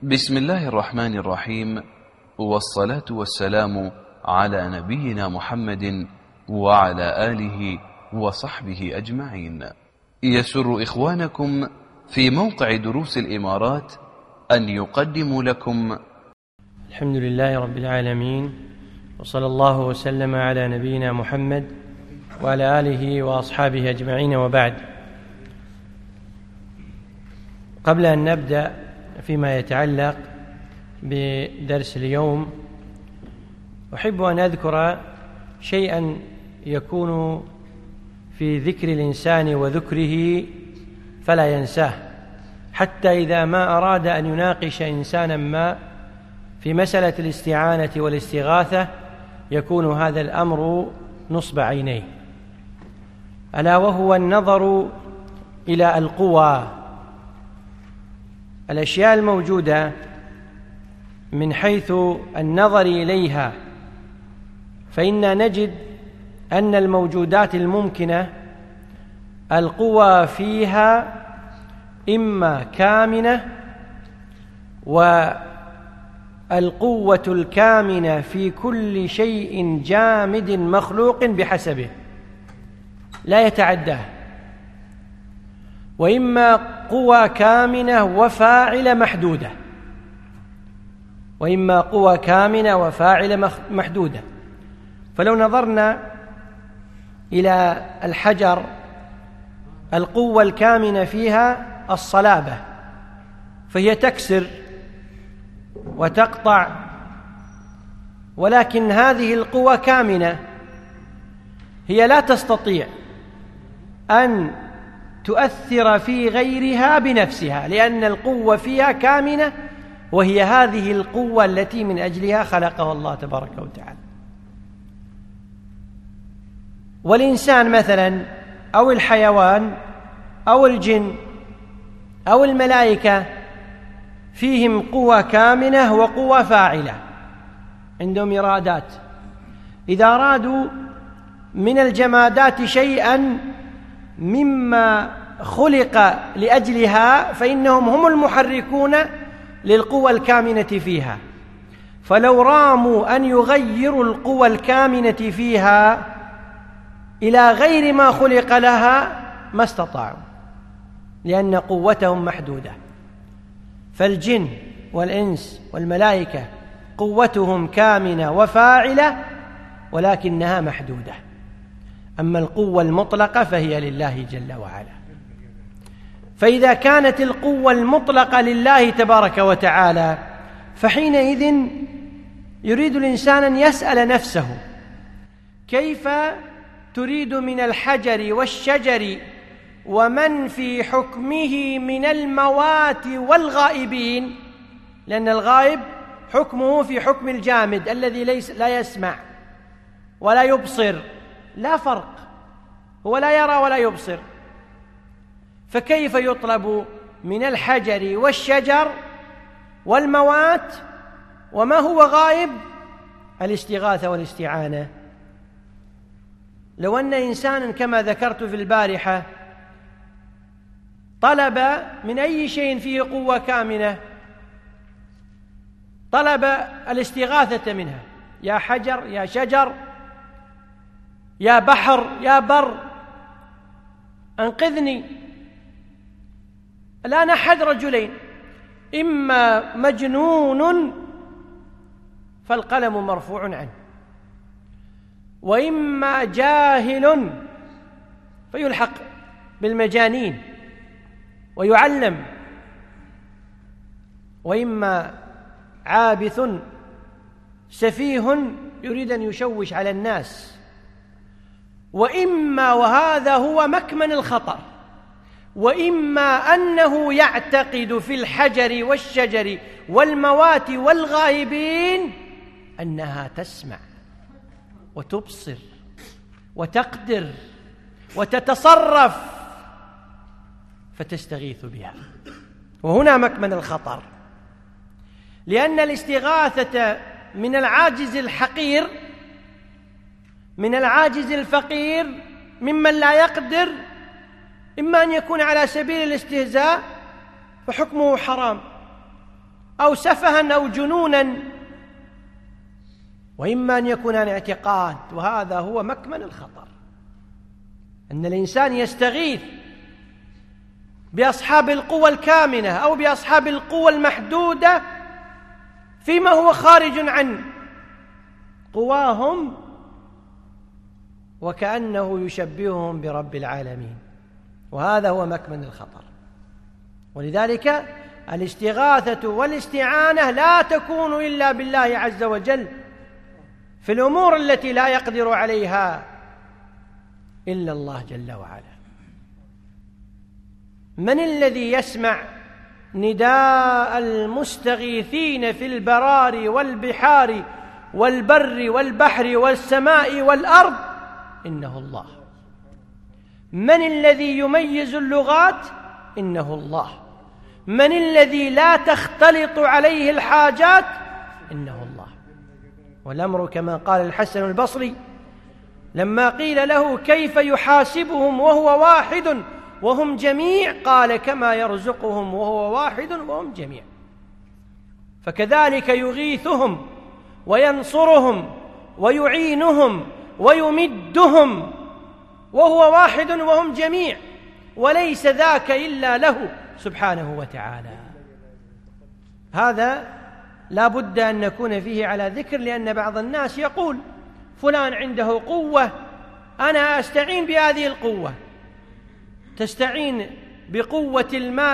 بسم الله الرحمن الرحيم، والصلاة والسلام على نبينا محمد وعلى آله وصحبه أجمعين. يسر إخوانكم في موقع دروس الإمارات أن يقدموا لكم الحمد لله رب العالمين، وصلى الله وسلم على نبينا محمد وعلى آله وأصحابه أجمعين، وبعد. قبل أن نبدأ فيما يتعلق بدرس اليوم، أحب أن أذكر شيئا يكون في ذكر الإنسان وذكره فلا ينساه، حتى إذا ما أراد أن يناقش إنسانا ما في مسألة الاستعانة والاستغاثة يكون هذا الأمر نصب عينيه، ألا وهو النظر إلى القوى، الأشياء الموجودة من حيث النظر إليها. فإننا نجد أن الموجودات الممكنة القوى فيها إما كامنة، والقوة الكامنة في كل شيء جامد مخلوق بحسبه لا يتعداه، وإما قوى كامنة وفاعلة محدودة، وإما قوى كامنة وفاعلة محدودة. فلو نظرنا إلى الحجر، القوة الكامنة فيها الصلابة، فهي تكسر وتقطع، ولكن هذه القوة كامنة، هي لا تستطيع أن تؤثر في غيرها بنفسها، لأن القوة فيها كامنة، وهي هذه القوة التي من أجلها خلقها الله تبارك وتعالى. والإنسان مثلا، أو الحيوان، أو الجن، أو الملائكة، فيهم قوة كامنة وقوة فاعلة، عندهم إرادات. إذا أرادوا من الجمادات شيئا مما خلق لأجلها فإنهم هم المحركون للقوى الكامنة فيها، فلو راموا أن يغيروا القوى الكامنة فيها إلى غير ما خلق لها ما استطاعوا، لأن قوتهم محدودة. فالجن والإنس والملائكة قوتهم كامنة وفاعلة، ولكنها محدودة. أما القوة المطلقة فهي لله جل وعلا. فإذا كانت القوة المطلقة لله تبارك وتعالى، فحينئذ يريد الإنسان أن يسأل نفسه: كيف تريد من الحجر والشجر ومن في حكمه من الموات والغائبين؟ لأن الغائب حكمه في حكم الجامد الذي لا يسمع ولا يبصر، لا فرق، هو لا يرى ولا يبصر. فكيف يطلب من الحجر والشجر والموات وما هو غائب الاستغاثة والاستعانة؟ لو أن إنسانا كما ذكرت في البارحة طلب من أي شيء فيه قوة كامنة، طلب الاستغاثة منها: يا حجر، يا شجر، يا بحر، يا بر، أنقذني. الآن أحد رجلين: إما مجنون فالقلم مرفوع عنه، وإما جاهل فيلحق بالمجانين ويعلم، وإما عابث سفيه يريد أن يشوش على الناس، وإما، وهذا هو مكمن الخطر، وإما أنه يعتقد في الحجر والشجر والموات والغائبين أنها تسمع وتبصر وتقدر وتتصرف، فتستغيث بها. وهنا مكمن الخطر، لأن الاستغاثة من العاجز الحقير، من العاجز الفقير، ممن لا يقدر، إما أن يكون على سبيل الاستهزاء فحكمه حرام، أو سفها أو جنونا، وإما أن يكون عن اعتقاد، وهذا هو مكمن الخطر، أن الإنسان يستغيث بأصحاب القوى الكامنة أو بأصحاب القوى المحدودة فيما هو خارج عن قواهم، وكأنه يشبههم برب العالمين، وهذا هو مكمن الخطر. ولذلك الاستغاثة والاستعانة لا تكون إلا بالله عز وجل في الأمور التي لا يقدر عليها إلا الله جل وعلا. من الذي يسمع نداء المستغيثين في البرار والبحار والبر والبحر والسماء والأرض؟ إنه الله. من الذي يميز اللغات؟ إنه الله. من الذي لا تختلط عليه الحاجات؟ إنه الله. والأمر كما قال الحسن البصري لما قيل له كيف يحاسبهم وهو واحد وهم جميع، قال كما يرزقهم وهو واحد وهم جميع. فكذلك يغيثهم وينصرهم ويعينهم ويمدهم وهو واحد وهم جميع، وليس ذاك إلا له سبحانه وتعالى. هذا لا بد أن نكون فيه على ذكر، لأن بعض الناس يقول فلان عنده قوة أنا أستعين بهذه القوة. تستعين بقوة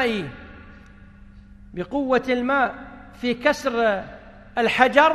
الماء في كسر الحجر؟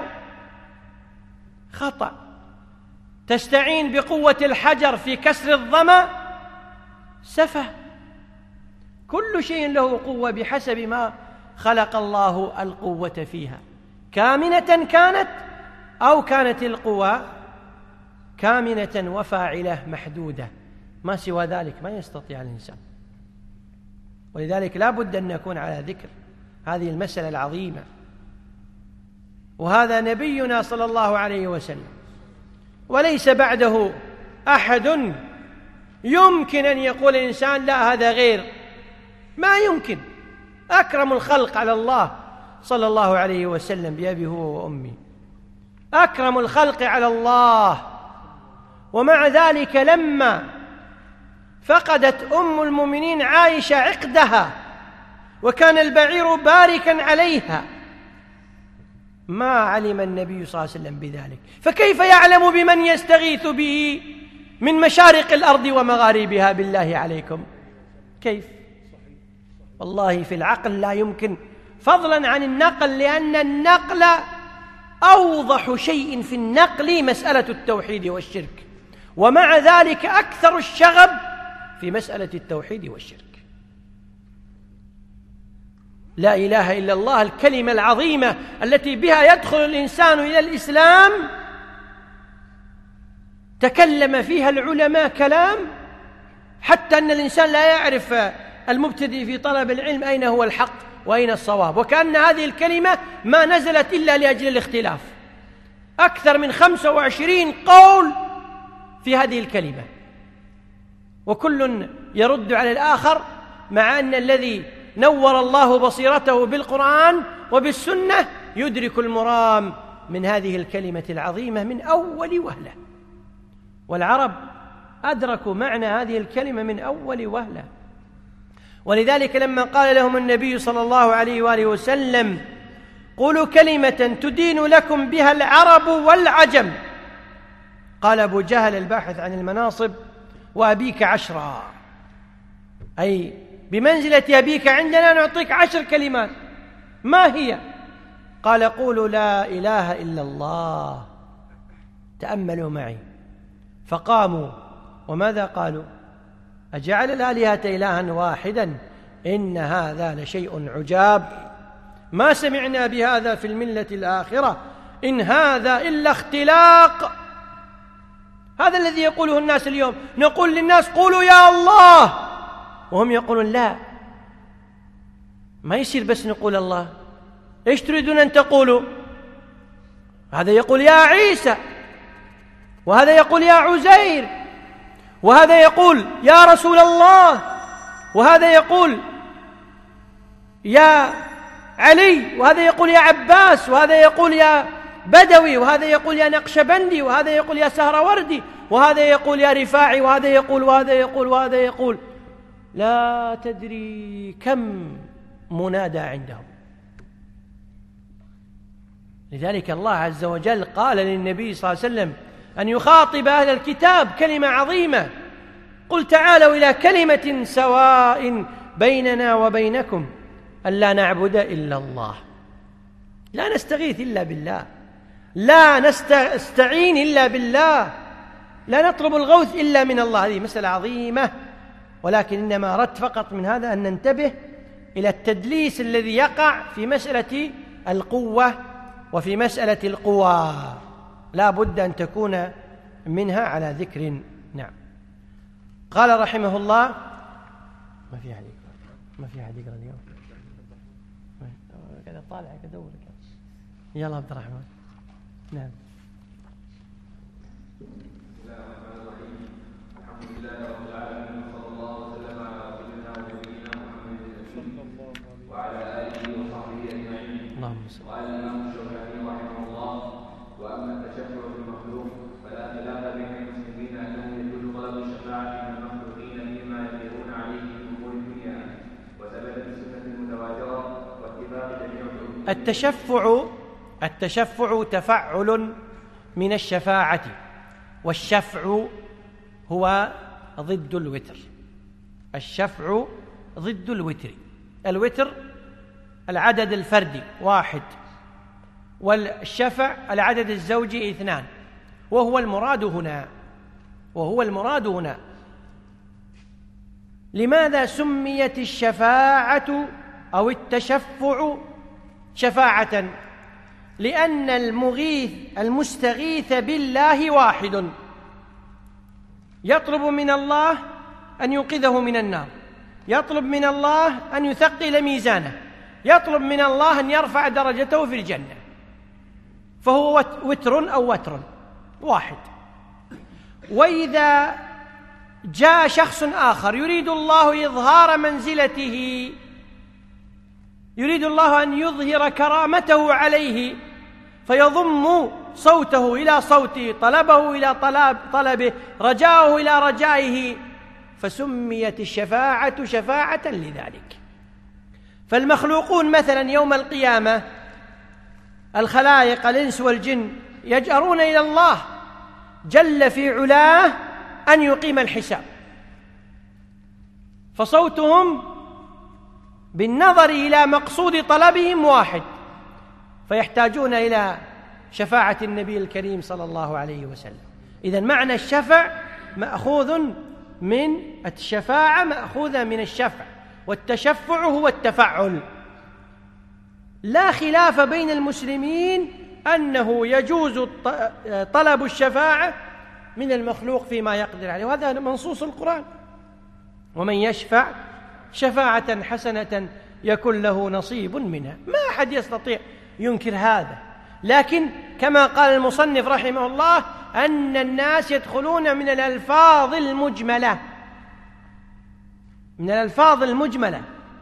خطأ. تستعين بقوة الحجر في كسر الظما؟ سفه. كل شيء له قوة بحسب ما خلق الله القوة فيها، كامنة كانت أو كانت القوى كامنة وفاعلة محدودة، ما سوى ذلك ما يستطيع الإنسان. ولذلك لا بد أن نكون على ذكر هذه المسألة العظيمة. وهذا نبينا صلى الله عليه وسلم، وليس بعده أحد يمكن أن يقول الإنسان لا هذا غير، ما يمكن. أكرم الخلق على الله صلى الله عليه وسلم بأبي هو وأمي، أكرم الخلق على الله. ومع ذلك لما فقدت أم المؤمنين عائشة عقدها وكان البعير باركا عليها ما علم النبي صلى الله عليه وسلم بذلك، فكيف يعلم بمن يستغيث به من مشارق الأرض ومغاربها؟ بالله عليكم كيف؟ والله في العقل لا يمكن، فضلا عن النقل، لأن النقل أوضح شيء في النقل مسألة التوحيد والشرك، ومع ذلك أكثر الشغب في مسألة التوحيد والشرك. لا إله إلا الله، الكلمة العظيمة التي بها يدخل الإنسان إلى الإسلام، تكلم فيها العلماء كلام حتى أن الإنسان لا يعرف المبتدئ في طلب العلم أين هو الحق وأين الصواب، وكأن هذه الكلمة ما نزلت إلا لأجل الاختلاف. أكثر من 25 قول في هذه الكلمة، وكل يرد على الآخر، مع أن الذي نور الله بصيرته بالقرآن وبالسنة يدرك المرام من هذه الكلمة العظيمة من أول وهلة. والعرب أدركوا معنى هذه الكلمة من أول وهلة. ولذلك لما قال لهم النبي صلى الله عليه وآله وسلم قولوا كلمة تدين لكم بها العرب والعجم، قال أبو جهل الباحث عن المناصب وأبيك 10، أي بمنزلة أبيك عندنا نعطيك 10 كلمات. ما هي؟ قال قولوا لا إله إلا الله. تأملوا معي، فقاموا وماذا قالوا؟ أجعل الآلهة إلها واحدا إن هذا لشيء عجاب، ما سمعنا بهذا في الملة الآخرة إن هذا إلا اختلاق. هذا الذي يقوله الناس اليوم، نقول للناس قولوا يا الله، وهم يقولون لا، ما يصير بس نقول الله، إيش تريدون أن تقولوا؟ هذا يقول يا عيسى، وهذا يقول يا عزير، وهذا يقول يا رسول الله، وهذا يقول يا علي، وهذا يقول يا عباس، وهذا يقول يا بدوي، وهذا يقول يا نقشبندي، وهذا يقول يا سهروردي، وهذا يقول يا رفاعي، وهذا يقول وهذا يقول وهذا يقول، لا تدري كم منادى عندهم. لذلك الله عز وجل قال للنبي صلى الله عليه وسلم أن يخاطب أهل الكتاب كلمة عظيمة: قل تعالوا إلى كلمة سواء بيننا وبينكم ألا نعبد إلا الله، لا نستغيث إلا بالله، لا نستعين إلا بالله، لا نطلب الغوث إلا من الله. هذه مسألة عظيمة، ولكن إنما أردت فقط من هذا أن ننتبه إلى التدليس الذي يقع في مسألة القوة وفي مسألة القوى، لا بد أن تكون منها على ذكر. نعم. قال رحمه الله: ما في أحد يقرأ اليوم، كذا طالع كذا دورك. يلا عبد الرحمن. نعم. الحمد لله رب العالمين، وصلى الله وسلم على سيدنا ونبينا محمد وعلى آله وصحبه أجمعين. اللهم صل. قال الإمام الشوكاني رحمه الله: وأما التشفع بالمخلوق فلا خلاف بين المسلمين أنه يجوز طلب الشفاعة من المخلوقين فيما يقدرون عليه من أمور الدنيا، وثبت في السنة المتواترة واتفاق جميع التشفع تفعل من الشفاعة، والشفع هو ضد الوتر. الشفع ضد الوتر. الوتر العدد الفردي 1، والشفع العدد الزوجي 2، وهو المراد هنا. لماذا سميت الشفاعة أو التشفع شفاعة؟ لأن المستغيث بالله واحد، يطلب من الله أن ينقذه من النار، يطلب من الله أن يثقل ميزانه، يطلب من الله أن يرفع درجته في الجنة، فهو وتر واحد. وإذا جاء شخص آخر يريد الله إظهار منزلته، يريد الله أن يظهر كرامته عليه، فيضم صوته إلى صوته، طلبه إلى طلبه، رجاءه إلى رجائه، فسميت الشفاعة شفاعة لذلك. فالمخلوقون مثلا يوم القيامة، الخلائق الإنس والجن، يجأرون إلى الله جل في علاه أن يقيم الحساب، فصوتهم بالنظر إلى مقصود طلبهم واحد، فيحتاجون إلى شفاعة النبي الكريم صلى الله عليه وسلم. إذن معنى الشفع مأخوذ من الشفاعة، مأخوذة من الشفع، والتشفع هو التفعل. لا خلاف بين المسلمين أنه يجوز طلب الشفاعة من المخلوق فيما يقدر عليه، وهذا منصوص القرآن: ومن يشفع شفاعة حسنة يكن له نصيب منها. ما أحد يستطيع ينكر هذا، لكن كما قال المصنف رحمه الله أن الناس يدخلون من الألفاظ المجملة،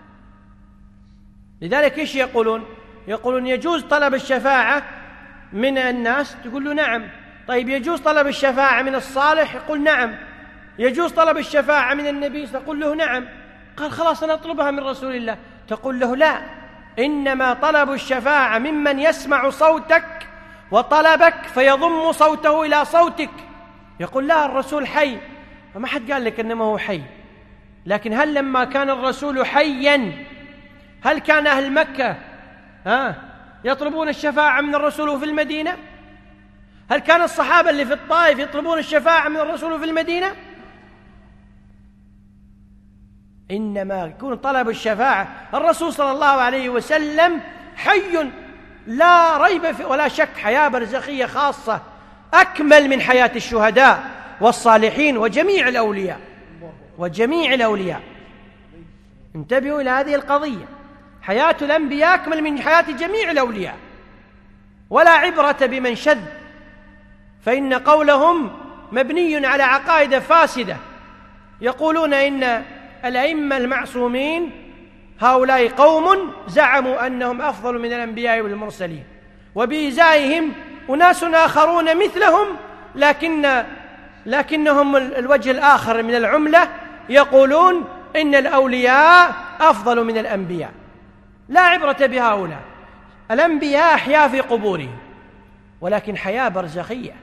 لذلك إيش يقولون يجوز طلب الشفاعة من الناس، تقول له نعم. طيب يجوز طلب الشفاعة من الصالح؟ يقول نعم. يجوز طلب الشفاعة من النبي؟ تقول له نعم. قال خلاص أنا أطلبها من رسول الله، تقول له لا، إنما طلب الشفاعة ممن يسمع صوتك وطلبك فيضم صوته إلى صوتك. يقول لا، الرسول حي. فما حد قال لك إنما هو حي، لكن هل لما كان الرسول حيا هل كان أهل مكة يطلبون الشفاعة من الرسول في المدينة؟ هل كان الصحابة اللي في الطائف يطلبون الشفاعة من الرسول في المدينة؟ إنما يكون طلب الشفاعة، الرسول صلى الله عليه وسلم حي لا ريب فيه ولا شك، حياة برزخية خاصة أكمل من حياة الشهداء والصالحين وجميع الأولياء. انتبهوا إلى هذه القضية، حياة الأنبياء أكمل من حياة جميع الأولياء، ولا عبرة بمن شذ، فإن قولهم مبني على عقائد فاسدة. يقولون إن الأئمة المعصومين هؤلاء قوم زعموا أنهم أفضل من الأنبياء والمرسلين، وبإزائهم أناس آخرون مثلهم لكنهم الوجه الآخر من العملة، يقولون إن الأولياء أفضل من الأنبياء. لا عبرة بهؤلاء، الأنبياء أحياء في قبورهم، ولكن حياة برزخية.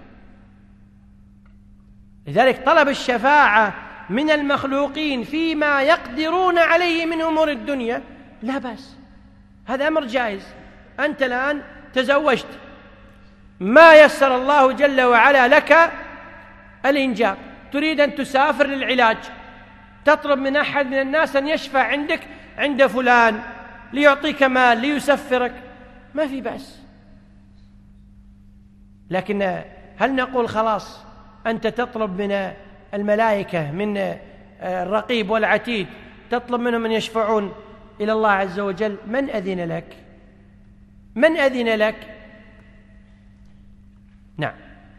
لذلك طلب الشفاعة من المخلوقين فيما يقدرون عليه من أمور الدنيا لا بأس، هذا أمر جائز. أنت الآن تزوجت، ما يسر الله جل وعلا لك الإنجاب، تريد أن تسافر للعلاج، تطلب من أحد من الناس أن يشفع عندك عند فلان ليعطيك مال ليسفرك، ما في بأس. لكن هل نقول خلاص أنت تطلب من الملائكة، من الرقيب والعتيد، تطلب منهم أن يشفعون إلى الله عز وجل؟ من أذن لك؟ من أذن لك؟ نعم.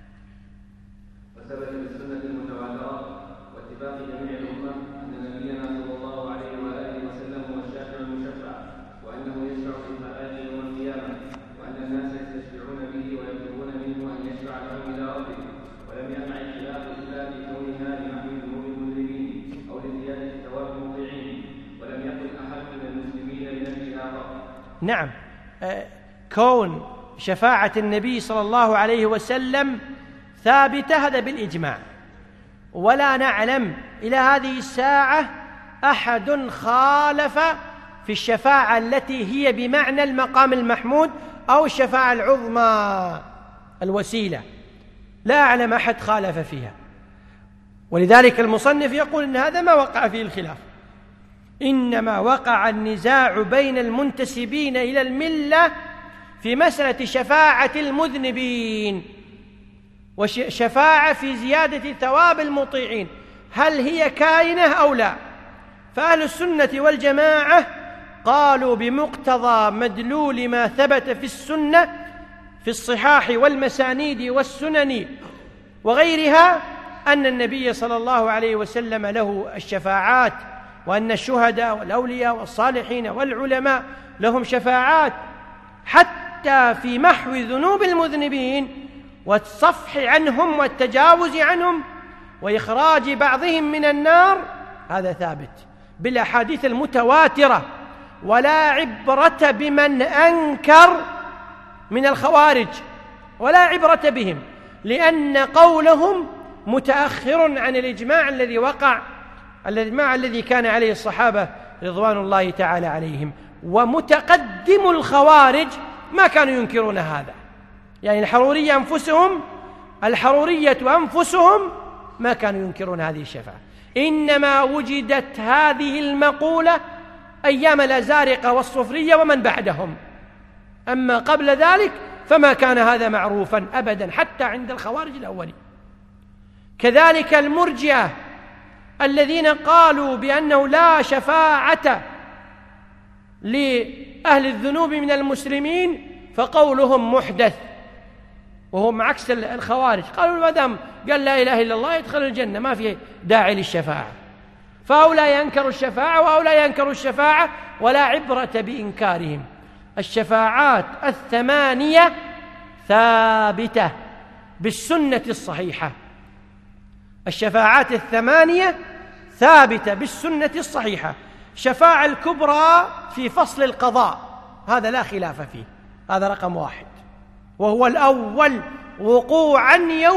وثبت بالسنة المتواترة واتفاق جميع الأمة أن نبينا صلى الله عليه وآله وسلم هو الشافع المشفع، وأنه يشفع في الخلائق يوم القيامة، وأن الناس يستشفعون به ويطلبون منه أن يشفع لهم إلى ربه، ولم يقع الخلاف إلا في كونها لمحو ذنوب المذنبين أو لزيادة ثواب المطيعين، ولم يقل أحد من المسلمين لنفسها فقط. نعم، كون شفاعة النبي صلى الله عليه وسلم ثابتة هذا بالإجماع، ولا نعلم إلى هذه الساعة أحد خالف في الشفاعة التي هي بمعنى المقام المحمود أو الشفاعة العظمى الوسيلة، لا أعلم أحد خالف فيها. ولذلك المصنف يقول إن هذا ما وقع فيه الخلاف، إنما وقع النزاع بين المنتسبين إلى الملة في مسألة شفاعة المذنبين وشفاعة في زيادة ثواب المطيعين، هل هي كائنة أو لا؟ فأهل السنة والجماعة قالوا بمقتضى مدلول ما ثبت في السنة في الصحاح والمسانيد والسنن وغيرها أن النبي صلى الله عليه وسلم له الشفاعات، وأن الشهداء والأولياء والصالحين والعلماء لهم شفاعات حتى في محو ذنوب المذنبين والصفح عنهم والتجاوز عنهم وإخراج بعضهم من النار. هذا ثابت بالأحاديث المتواترة، ولا عبرة بمن أنكر من الخوارج، ولا عبرة بهم، لأن قولهم متأخر عن الإجماع الذي وقع، الإجماع الذي كان عليه الصحابة رضوان الله تعالى عليهم. ومتقدم الخوارج ما كانوا ينكرون هذا، يعني الحرورية أنفسهم ما كانوا ينكرون هذه الشفاعة، إنما وجدت هذه المقولة أيام الأزارقة والصفرية ومن بعدهم، أما قبل ذلك فما كان هذا معروفا أبدا حتى عند الخوارج الأولين. كذلك المرجئة الذين قالوا بأنه لا شفاعة لأهل الذنوب من المسلمين فقولهم محدث، وهم عكس الخوارج، قالوا ما دام قال لا إله إلا الله يدخل الجنة ما في داعي للشفاعة. فهؤلاء ينكروا الشفاعة وهؤلاء ينكروا الشفاعة، ولا عبرة بإنكارهم. الشفاعات الثمانية ثابتة بالسنة الصحيحة، الشفاعات الثمانية ثابتة بالسنة الصحيحة. الشفاعة الكبرى في فصل القضاء هذا لا خلاف فيه، هذا رقم 1، وهو الأول وقوعا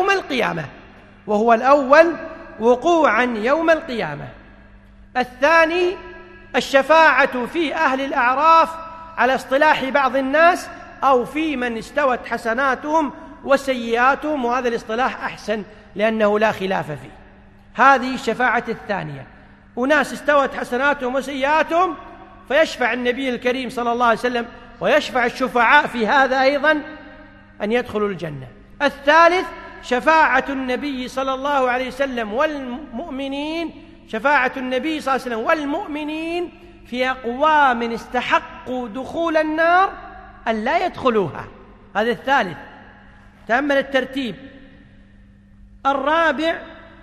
يوم القيامة. الثاني الشفاعة في أهل الأعراف على اصطلاح بعض الناس، أو في من استوت حسناتهم وسيئاتهم، وهذا الاصطلاح أحسن لأنه لا خلاف فيه. هذه الشفاعة الثانية، أناس استوت حسناتهم وسيئاتهم فيشفع النبي الكريم صلى الله عليه وسلم ويشفع الشفعاء في هذا أيضا أن يدخلوا الجنة. الثالث شفاعة النبي صلى الله عليه وسلم والمؤمنين، شفاعة النبي صلى الله عليه وسلم والمؤمنين في أقوام استحقوا دخول النار أن لا يدخلوها، هذا الثالث. تأمل الترتيب. الرابع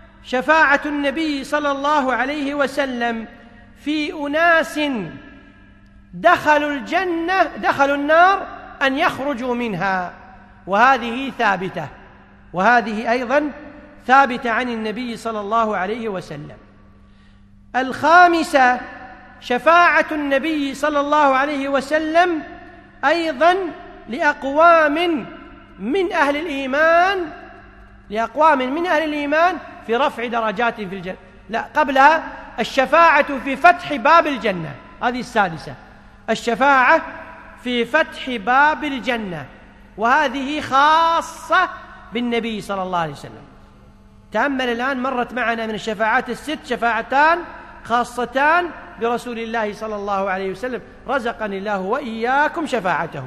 شفاعة النبي صلى الله عليه وسلم في أناس دخلوا الجنة دخلوا النار أن يخرجوا منها، وهذه ثابتة، وهذه أيضا ثابتة عن النبي صلى الله عليه وسلم. الخامسة شفاعة النبي صلى الله عليه وسلم أيضا لأقوام من أهل الإيمان في رفع درجات في الجنة. لا، قبلها الشفاعة في فتح باب الجنة، هذه السادسة، الشفاعة في فتح باب الجنة، وهذه خاصة بالنبي صلى الله عليه وسلم. تأمل الآن، مرت معنا من الشفاعات الست شفاعتان خاصتان برسول الله صلى الله عليه وسلم، رزقني الله وإياكم شفاعته.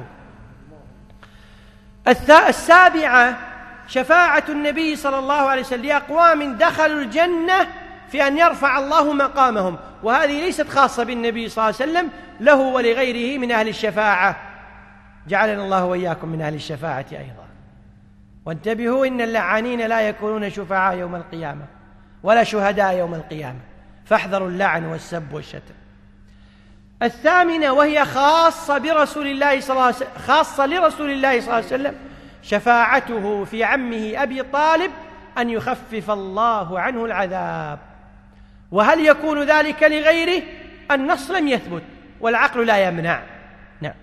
السابعة شفاعة النبي صلى الله عليه وسلم لأقوام دخلوا الجنة في أن يرفع الله مقامهم، وهذه ليست خاصة بالنبي صلى الله عليه وسلم، له ولغيره من أهل الشفاعة، جعلنا الله وإياكم من أهل الشفاعة أيضا. وانتبهوا، إن اللعانين لا يكونون شفعاء يوم القيامة ولا شهداء يوم القيامة، فاحذروا اللعن والسب والشتم. الثامنة وهي خاصة برسول الله صلى الله عليه وسلم، خاصة لرسول الله صلى الله عليه وسلم، شفاعته في عمه أبي طالب أن يخفف الله عنه العذاب. وهل يكون ذلك لغيره؟ النص لم يثبت والعقل لا يمنع. نعم.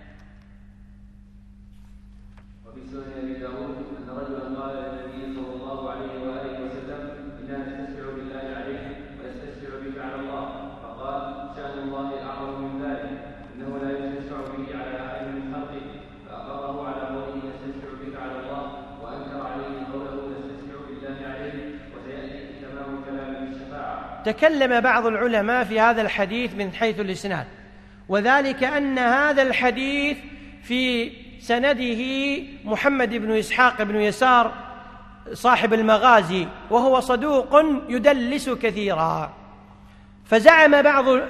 وفي سنن أبي داود أن رجلا قال للنبي صلى الله عليه وآله وسلم: إنا نستشفع بالله عليك ونستشفع بك على الله، فقال: شأن الله أعظم من ذلك، إنه لا يستشفع به على أحد من خلقه، فأقره على قوله نستشفع بك على الله، وأنكر عليه قوله نستشفع بالله عليه، وسيأتي تمام الكلام بالشفاعة. تكلم بعض العلماء في هذا الحديث من حيث الإسناد، وذلك أن هذا الحديث في سنده محمد بن إسحاق بن يسار صاحب المغازي، وهو صدوق يدلس كثيرا. فزعم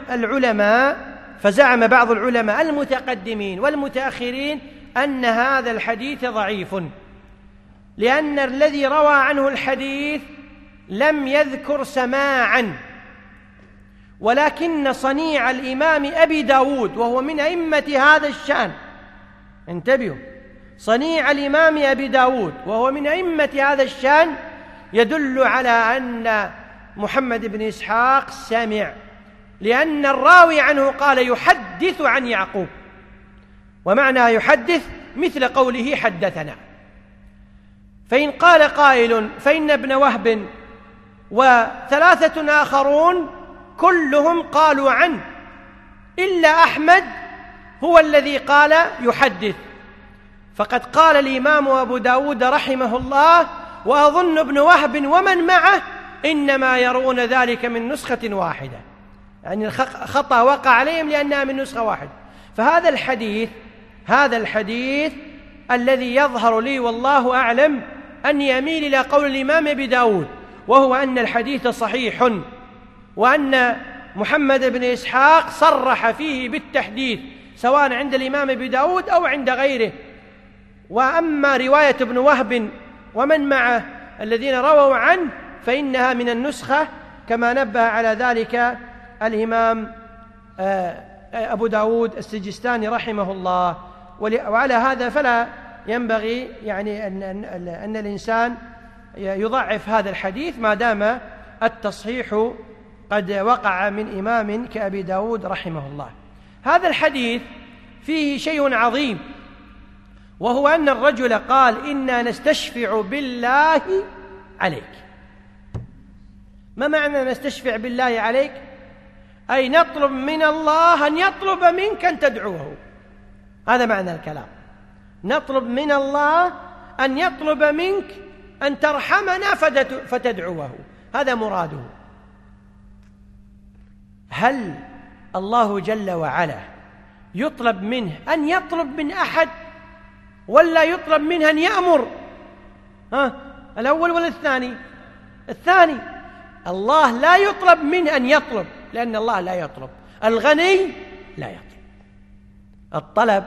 بعض العلماء المتقدمين والمتأخرين أن هذا الحديث ضعيف، لأن الذي روى عنه الحديث لم يذكر سماعا، ولكن صنيع الإمام أبي داود وهو من أئمة هذا الشأن، انتبهوا، صنيع الإمام أبي داود وهو من أئمة هذا الشأن يدل على أن محمد بن إسحاق سمع، لأن الراوي عنه قال يحدث عن يعقوب، ومعنى يحدث مثل قوله حدثنا. فإن قال قائل فإن ابن وهب وثلاثة آخرون كلهم قالوا عنه إلا أحمد هو الذي قال يحدث، فقد قال الإمام أبو داود رحمه الله: وأظن ابن وهب ومن معه إنما يرون ذلك من نسخة واحدة، يعني الخطأ وقع عليهم لأنها من نسخة واحدة. فهذا الحديث الذي يظهر لي والله أعلم أني أميل إلى قول الإمام أبي داود، وهو أن الحديث صحيح، وأن محمد بن إسحاق صرح فيه بالتحديث سواء عند الإمام أبي داود أو عند غيره. وأما رواية ابن وهب ومن معه الذين رووا عنه فإنها من النسخة، كما نبه على ذلك الإمام أبو داود السجستاني رحمه الله. وعلى هذا فلا ينبغي يعني أن الإنسان يضعف هذا الحديث ما دام التصحيح قد وقع من إمام كأبي داود رحمه الله. هذا الحديث فيه شيء عظيم، وهو أن الرجل قال: إنا نستشفع بالله عليك. ما معنى نستشفع بالله عليك؟ أي نطلب من الله أن يطلب منك أن تدعوه، هذا معنى الكلام. نطلب من الله أن يطلب منك أن ترحمنا فتدعوه، هذا مراده. هل الله جل وعلا يطلب منه أن يطلب من أحد، ولا يطلب منه أن يأمر؟ الأول ولا الثاني؟ الثاني. الله لا يطلب منه أن يطلب، لأن الله لا يطلب. الغني لا يطلب. الطلب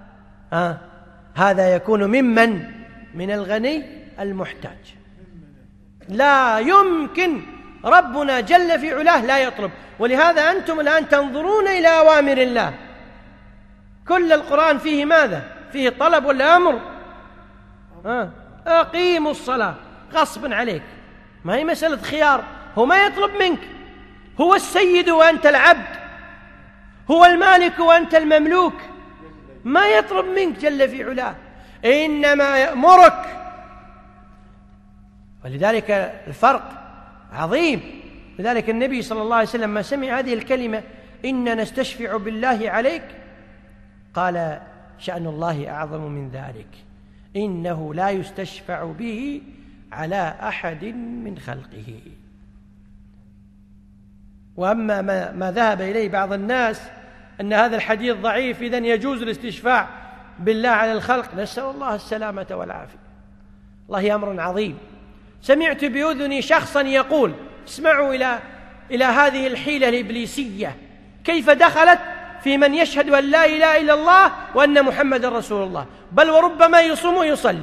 هذا يكون من الغني المحتاج. لا يمكن، ربنا جل في علاه لا يطلب. ولهذا أنتم الآن تنظرون إلى أوامر الله، كل القرآن فيه ماذا؟ فيه طلب ولا أمر؟ أقيموا الصلاة غصبا عليك، ما هي مسألة خيار. هو ما يطلب منك، هو السيد وأنت العبد، هو المالك وأنت المملوك، ما يطلب منك جل في علاه، إنما يأمرك. ولذلك الفرق عظيم. لذلك النبي صلى الله عليه وسلم ما سمع هذه الكلمة إنا نستشفع بالله عليك قال شأن الله أعظم من ذلك، إنه لا يستشفع به على أحد من خلقه. وأما ما ذهب إليه بعض الناس أن هذا الحديث ضعيف إذن يجوز الاستشفاع بالله على الخلق، نسأل الله السلامة والعافية. الله أمر عظيم. سمعت بأذني شخصا يقول، اسمعوا إلى هذه الحيلة الإبليسية كيف دخلت في من يشهد أن لا إله إلا الله وأن محمد رسول الله، بل وربما يصوم ويصلي.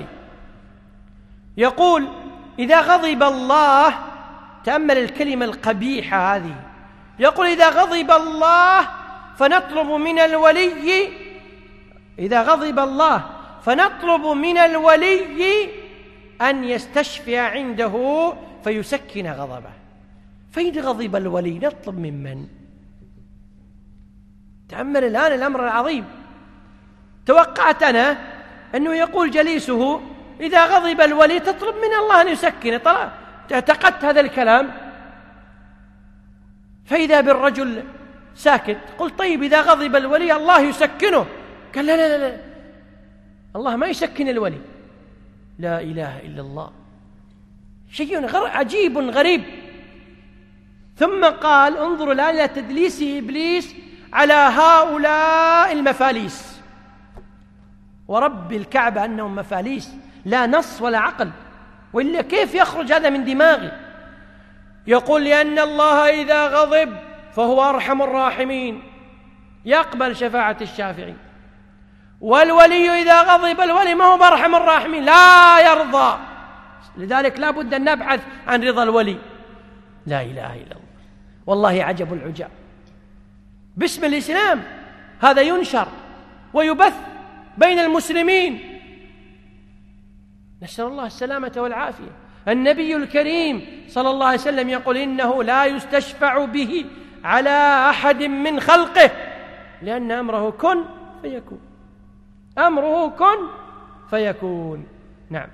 يقول إذا غضب الله، تأمل الكلمة القبيحة هذه، يقول إذا غضب الله فنطلب من الولي، إذا غضب الله فنطلب من الولي أن يستشفي عنده فيسكن غضبه. فإن غضب الولي نطلب من؟ تأمل الآن الأمر العظيم. توقعت أنا أنه يقول جليسه إذا غضب الولي تطلب من الله أن يسكن، اعتقدت هذا الكلام، فإذا بالرجل ساكت. قلت طيب إذا غضب الولي الله يسكنه، قال لا لا لا، الله ما يسكن الولي. لا إله إلا الله، شيء عجيب غريب. ثم قال انظروا الآن إلى تدليس إبليس على هؤلاء المفاليس، ورب الكعبة أنهم مفاليس، لا نص ولا عقل، وإلا كيف يخرج هذا من دماغي؟ يقول لأن الله إذا غضب فهو أرحم الراحمين، يقبل شفاعة الشافعين، والولي إذا غضب الولي ما هو أرحم الراحمين، لا يرضى. لذلك لا بد أن نبحث عن رضا الولي. لا إله إلا الله، والله عجب العجاب. باسم الإسلام هذا ينشر ويبث بين المسلمين، نسأل الله السلامة والعافية. النبي الكريم صلى الله عليه وسلم يقول إنه لا يستشفع به على أحد من خلقه، لأن أمره كن فيكون، أمره كن فيكون. نعم.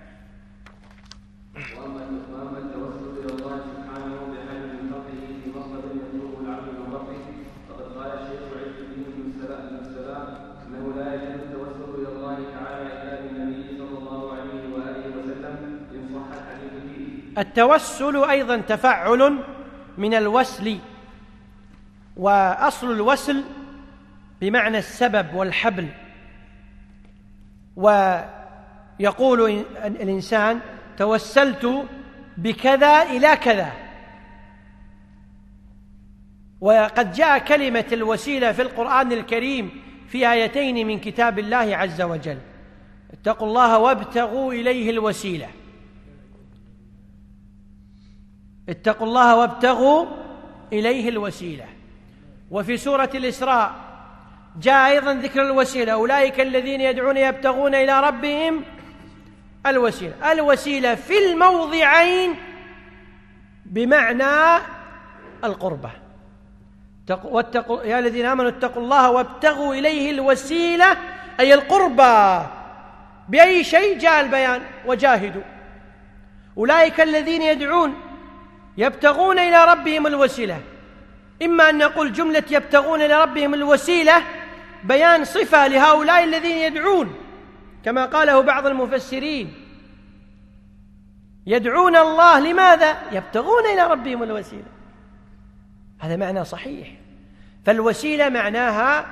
وأما التوسل إلى الله سبحانه بحال من فضله في مصدر يطلبه العبد من ربه، فقد قال الشيخ عز الدين بن السلام أنه لا يجوز التوسل إلى الله تعالى إلا بالنبي صلى الله عليه وآله وسلم إن صح الحديث فيه. التوسل أيضا تفعل من الوسل، وأصل الوسل بمعنى السبب والحبل. ويقول الإنسان توسلت بكذا إلى كذا. وقد جاء كلمة الوسيلة في القرآن الكريم في آيتين من كتاب الله عز وجل، اتقوا الله وابتغوا إليه الوسيلة، اتقوا الله وابتغوا إليه الوسيلة. وفي سورة الإسراء جاء أيضا ذكر الوسيلة، أولئك الذين يدعون يبتغون إلى ربهم الوسيلة. الوسيلة في الموضعين بمعنى القربة. يا الذين آمنوا اتقوا الله وابتغوا إليه الوسيلة أي القربة. بأي شيء جاء البيان؟ وجاهدوا. أولئك الذين يدعون يبتغون إلى ربهم الوسيلة، إما أن نقول جملة يبتغون إلى ربهم الوسيلة بيان صفة لهؤلاء الذين يدعون، كما قاله بعض المفسرين، يدعون الله لماذا؟ يبتغون إلى ربهم الوسيلة. هذا معنى صحيح. فالوسيلة معناها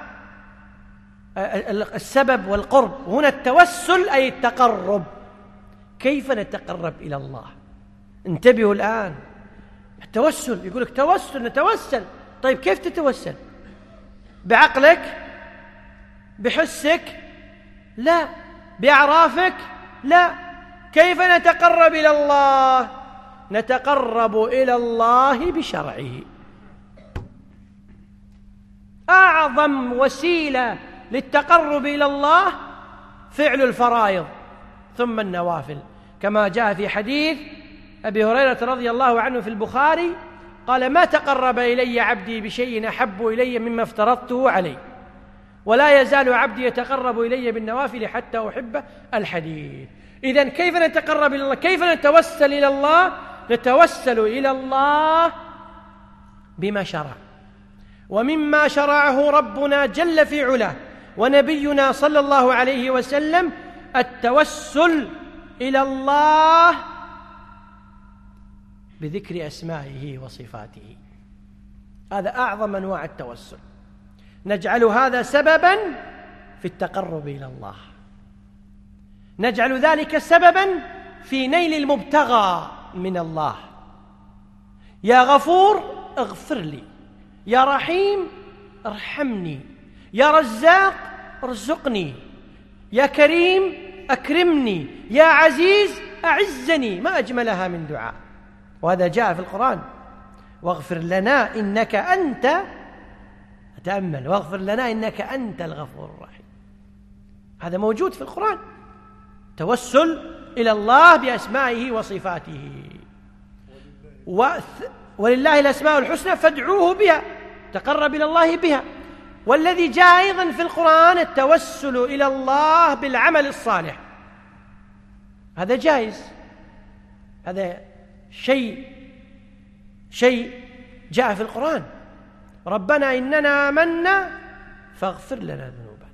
السبب والقرب. هنا التوسل أي التقرب. كيف نتقرب إلى الله؟ انتبهوا الآن. التوسل يقول لك توسل، نتوسل. طيب كيف تتوسل؟ بعقلك؟ بحسك؟ لا. بأعرافك؟ لا. كيف نتقرب إلى الله؟ نتقرب إلى الله بشرعه. أعظم وسيلة للتقرب إلى الله فعل الفرائض ثم النوافل، كما جاء في حديث أبي هريرة رضي الله عنه في البخاري قال: ما تقرب إلي عبدي بشيء أحب إلي مما افترضته عليه، ولا يزال عبدي يتقرب إلي بالنوافل حتى أحبه. الحديث. إذن كيف نتقرب إلى الله؟ كيف نتوسل إلى الله؟ نتوسل إلى الله بما شرع، ومما شرعه ربنا جل في علاه ونبينا صلى الله عليه وسلم التوسل إلى الله بذكر أسمائه وصفاته. هذا أعظم أنواع التوسل، نجعل هذا سببا في التقرب إلى الله، نجعل ذلك سببا في نيل المبتغى من الله. يا غفور اغفر لي، يا رحيم ارحمني، يا رزاق ارزقني، يا كريم أكرمني، يا عزيز أعزني. ما أجملها من دعاء، وهذا جاء في القرآن: واغفر لنا إنك أنت، تأمل، واغفر لنا إنك أنت الغفور الرحيم. هذا موجود في القرآن، توسل إلى الله بأسمائه وصفاته. ولله الأسماء الحسنى فادعوه بها، تقرب إلى الله بها. والذي جاء أيضا في القرآن التوسل إلى الله بالعمل الصالح، هذا جائز، هذا شيء جاء في القرآن: ربنا إننا آمنا فاغفر لنا ذنوبنا،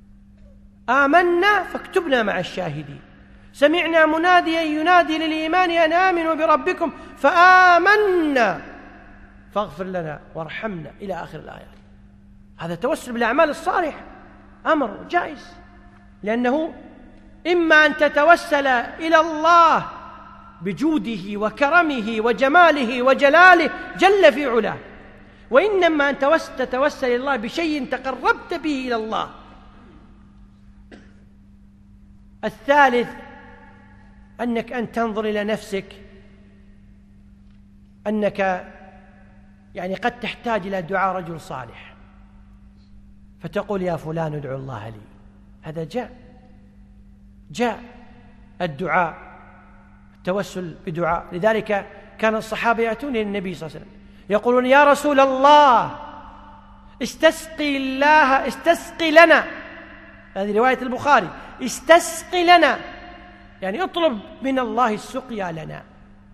آمنا فاكتبنا مع الشاهدين، سمعنا مناديا ينادي للإيمان أن آمنوا بربكم فآمنا فاغفر لنا وارحمنا إلى آخر الآيات. هذا توسل بالأعمال الصالحة، أمر جائز، لأنه إما أن تتوسل إلى الله بجوده وكرمه وجماله وجلاله جل في علاه، وإنما أن تتوسل إلى الله بشيء تقربت به إلى الله. الثالث أنك أن تنظر إلى نفسك أنك قد تحتاج إلى دعاء رجل صالح، فتقول: يا فلان ادعو الله لي. هذا جاء الدعاء، التوسل بدعاء. لذلك كان الصحابة يأتون إلى النبي صلى الله عليه وسلم يقولون: يا رسول الله استسقي لنا. هذه رواية البخاري: استسقي لنا، يعني اطلب من الله السقيا لنا.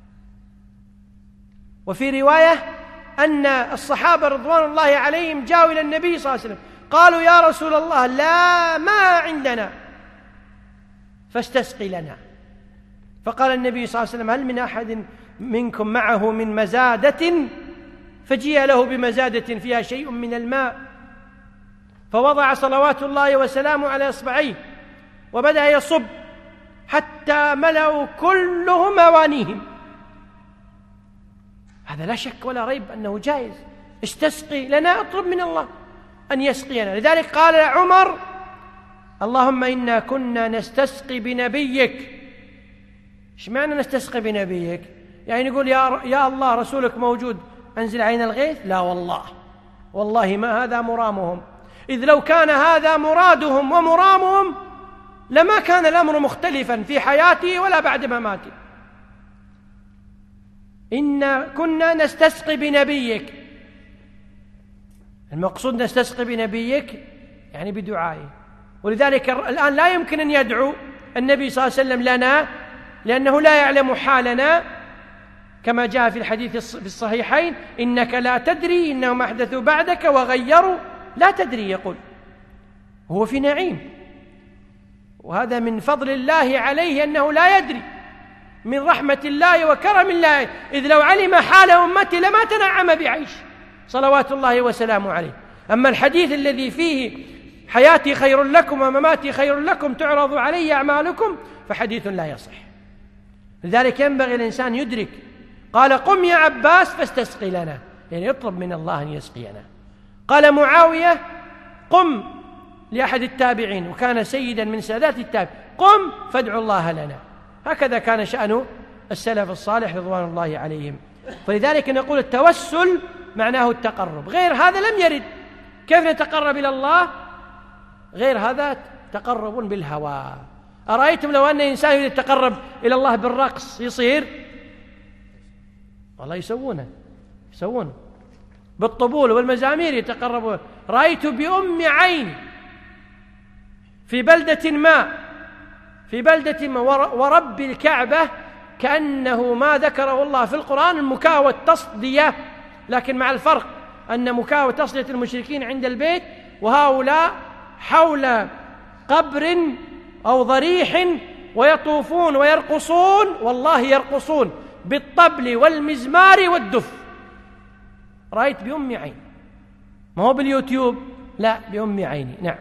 وفي رواية أن الصحابة رضوان الله عليهم جاءوا إلى النبي صلى الله عليه وسلم قالوا: يا رسول الله لا ماء عندنا فاستسقي لنا. فقال النبي صلى الله عليه وسلم: هل من أحد منكم معه من مزادة؟ فجيء له بمزادة فيها شيء من الماء، فوضع صلوات الله وسلامه على إصبعيه وبدأ يصب حتى ملأوا كلهم أوانيهم. هذا لا شك ولا ريب أنه جائز. استسقي لنا، اطلب من الله أن يسقينا. لذلك قال عمر: اللهم إنا كنا نستسقي بنبيك. إيش معنى نستسقي بنبيك؟ يعني نقول يا الله رسولك موجود أنزل علينا الغيث؟ لا والله ما هذا مرامهم، إذ لو كان هذا مرادهم ومرامهم لما كان الأمر مختلفا في حياته ولا بعد مماته. إنا كنا نستسقي بنبيك، المقصود نستسقي بنبيك يعني بدعائه. ولذلك الآن لا يمكن أن يدعو النبي صلى الله عليه وسلم لنا، لأنه لا يعلم حالنا، كما جاء في الحديث في الصحيحين: إنك لا تدري إنهم أحدثوا بعدك وغيروا. لا تدري، يقول هو في نعيم، وهذا من فضل الله عليه أنه لا يدري، من رحمة الله وكرم الله، إذ لو علم حال أمتي لما تنعم بعيش صلوات الله وسلامه عليه. أما الحديث الذي فيه حياتي خير لكم ومماتي خير لكم تعرض علي أعمالكم فحديث لا يصح. لذلك ينبغي الإنسان يدرك. قال: قم يا عباس فاستسقي لنا، يعني يطلب من الله أن يسقينا. قال معاوية: قم لأحد التابعين، وكان سيدا من سادات التابعين: قم فادعوا الله لنا. هكذا كان شأن السلف الصالح رضوان الله عليهم. فلذلك نقول التوسل معناه التقرب، غير هذا لم يرد. كيف نتقرب إلى الله؟ غير هذا تقرب بالهوى. أرأيتم لو أن إنسان يتقرب إلى الله بالرقص يصير؟ والله يسوونه بالطبول والمزامير يتقربون. رأيت بأم عيني في بلدة ما ورب الكعبة كأنه ما ذكره الله في القرآن المكاء والتصدية، لكن مع الفرق أن مكاء وتصدية المشركين عند البيت، وهؤلاء حول قبر أو ضريح ويطوفون ويرقصون، والله يرقصون بالطبل والمزمار والدف. رأيت بأم عيني، ما هو باليوتيوب، لا بأم عيني. نعم.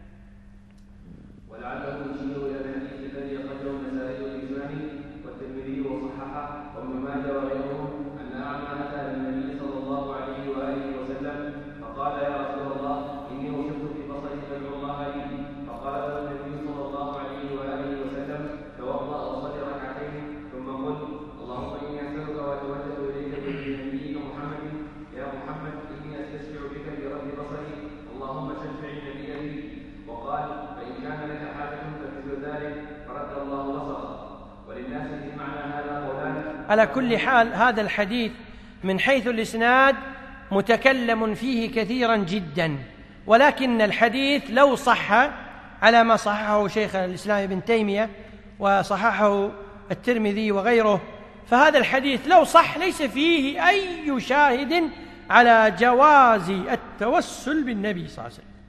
ولعله يشير الى الحديث الذي اخرجه النسائي والإلباني والترمذي وصححه وابن ماجه وغيرهم ان اعمى اتى النبي صلى الله عليه واله وسلم فقال يا رسول الله اني وجدت في بصري فادعو الله لي. فقال له النبي صلى الله عليه واله وسلم توضا وصلي ركعتين ثم قل اللهم اني اسالك واتوجه اليك بنبيك محمد يا محمد اني استشفع بك برب بصري اللهم شفع النبي لي. وقال فإن كان لك حاجة فمثل ذلك فرد الله بصره. وللناس في معنى هذا قولان. على كل حال هذا الحديث من حيث الإسناد متكلم فيه كثيرا جدا، ولكن الحديث لو صح على ما صححه شيخ الإسلام ابن تيمية وصححه الترمذي وغيره، فهذا الحديث لو صح ليس فيه أي شاهد على جواز التوسل بالنبي صلى الله عليه وسلم.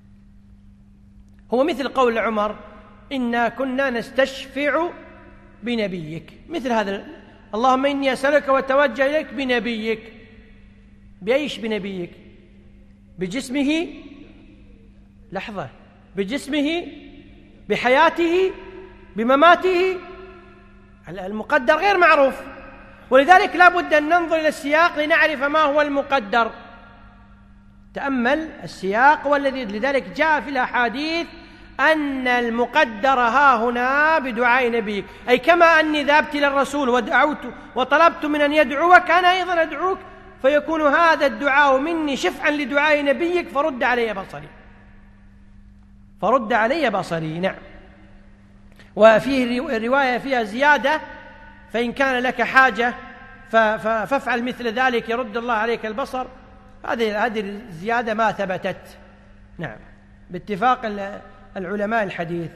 هو مثل قول عمر إنا كنا نستشفع بنبيك، مثل هذا اللهم إني أسألك وأتوجه إليك بنبيك. بأيش بنبيك؟ بجسمه، لحظة، بجسمه، بحياته، بمماته، المقدر غير معروف، ولذلك لا بد أن ننظر إلى السياق لنعرف ما هو المقدر. تأمل السياق، والذي لذلك جاء في الأحاديث أن المقدر ها هنا بدعاء نبيك، أي كما أني ذهبت إلى الرسول ودعوت وطلبت من أن يدعوك أنا أيضا أدعوك، فيكون هذا الدعاء مني شفعا لدعاء نبيك فرد علي بصري. نعم. وفيه الرواية فيها زيادة فإن كان لك حاجة فافعل مثل ذلك يرد الله عليك البصر. هذه الزيادة ما ثبتت. نعم، باتفاق العلماء الحديث.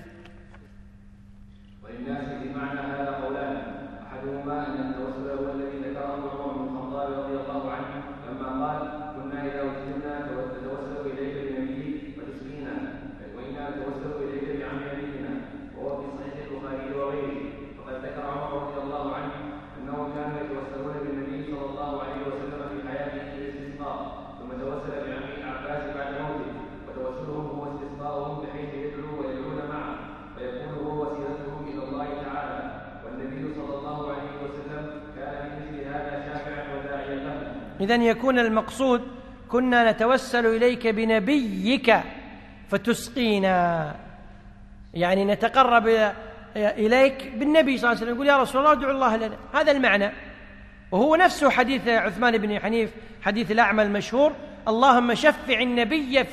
وللناس في معنى هذا قولان، احدهما ان التوسل هو الذي ذكره عمر بن الخطاب رضي الله عنه لما قال كنا اذا وجدنا نتوسل اليك بنبيك فتسقينا، وانا نتوسل اليك بعم نبينا، وهو في صحيح البخاري وغيره. فقد ذكر عمر رضي الله عنه انهم كانوا يتوسلون بالنبي صلى الله عليه وسلم في حياته في الاستسقاء، ثم توسل بعمه العباس بعد موته، وتوسلهم هو استسقاؤهم بحيث يدعو ويدعون معه فيكون هو وسيلتهم الى الله تعالى. والنبي صلى الله عليه وسلم كان بمثل هذا شافعا وداعيا له. إذن يكون المقصود كنا نتوسل إليك بنبيك فتسقينا، يعني نتقرب إليك بالنبي صلى الله عليه وسلم، يقول يا رسول الله ادعو الله لنا، هذا المعنى. وهو نفسه حديث عثمان بن حنيف حديث الأعمى المشهور اللهم شفع النبي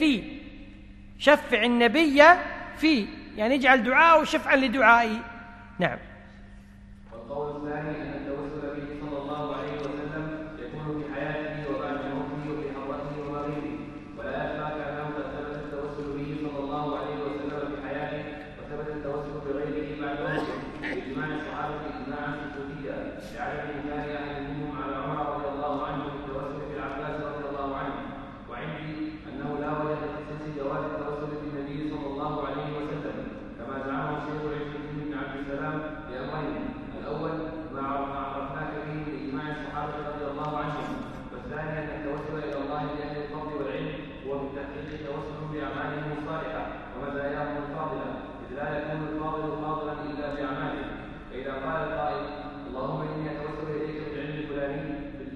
في يعني اجعل دعاءه شفعا لدعائي. نعم. والقول الثاني ان التوسل به صلى الله عليه وسلم يكون في حياته وبعد موته وفي حضرته ومغيبه، ولا يخفاك انه قد ثبت التوسل به صلى الله عليه وسلم في حياته وثبت التوسل بغيره بعد موته باجماع الصحابه اجماعا سكوتيا لعدم انكار احد منهم على عمر رضي الله عنه بالتوسل بالعباس رضي الله عنه. وعندي انه لا وجه لتخصيص جواز التوسل بالنبي صلى الله عليه وسلم كما زعمه الشيخ عز الدين بن عبد السلام لامرين: الاول ما عرفناك به من اجماع الصحابه رضي الله عنهم، والثاني ان التوسل الى الله لاهل الفضل والعلم هو بالتحقيق توسل باعمالهم الصالحه ومزاياهم الفاضله، اذ لا يكون الفاضل فاضلا الا باعماله. فاذا قال القائل اللهم اني اتوسل اليك بالعلم الفلاني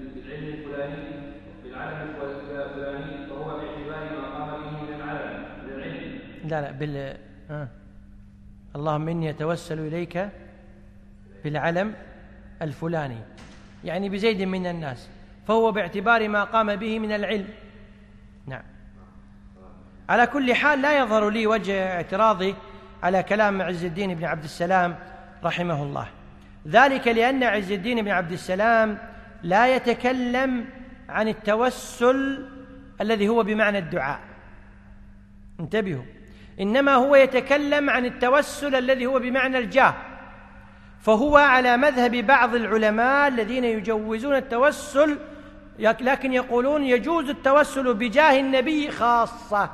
بالعلم الفلاني، فهو باعتبار ما قام به من العلم من العلم. اللهم إني أتوسل إليك بالعلم الفلاني، يعني بزيد من الناس، فهو باعتبار ما قام به من العلم. نعم. على كل حال لا يظهر لي وجه اعتراضي على كلام عز الدين بن عبد السلام رحمه الله، ذلك لأن عز الدين بن عبد السلام لا يتكلم عن التوسل الذي هو بمعنى الدعاء، انتبهوا، إنما هو يتكلم عن التوسل الذي هو بمعنى الجاه، فهو على مذهب بعض العلماء الذين يجوزون التوسل، لكن يقولون يجوز التوسل بجاه النبي خاصة،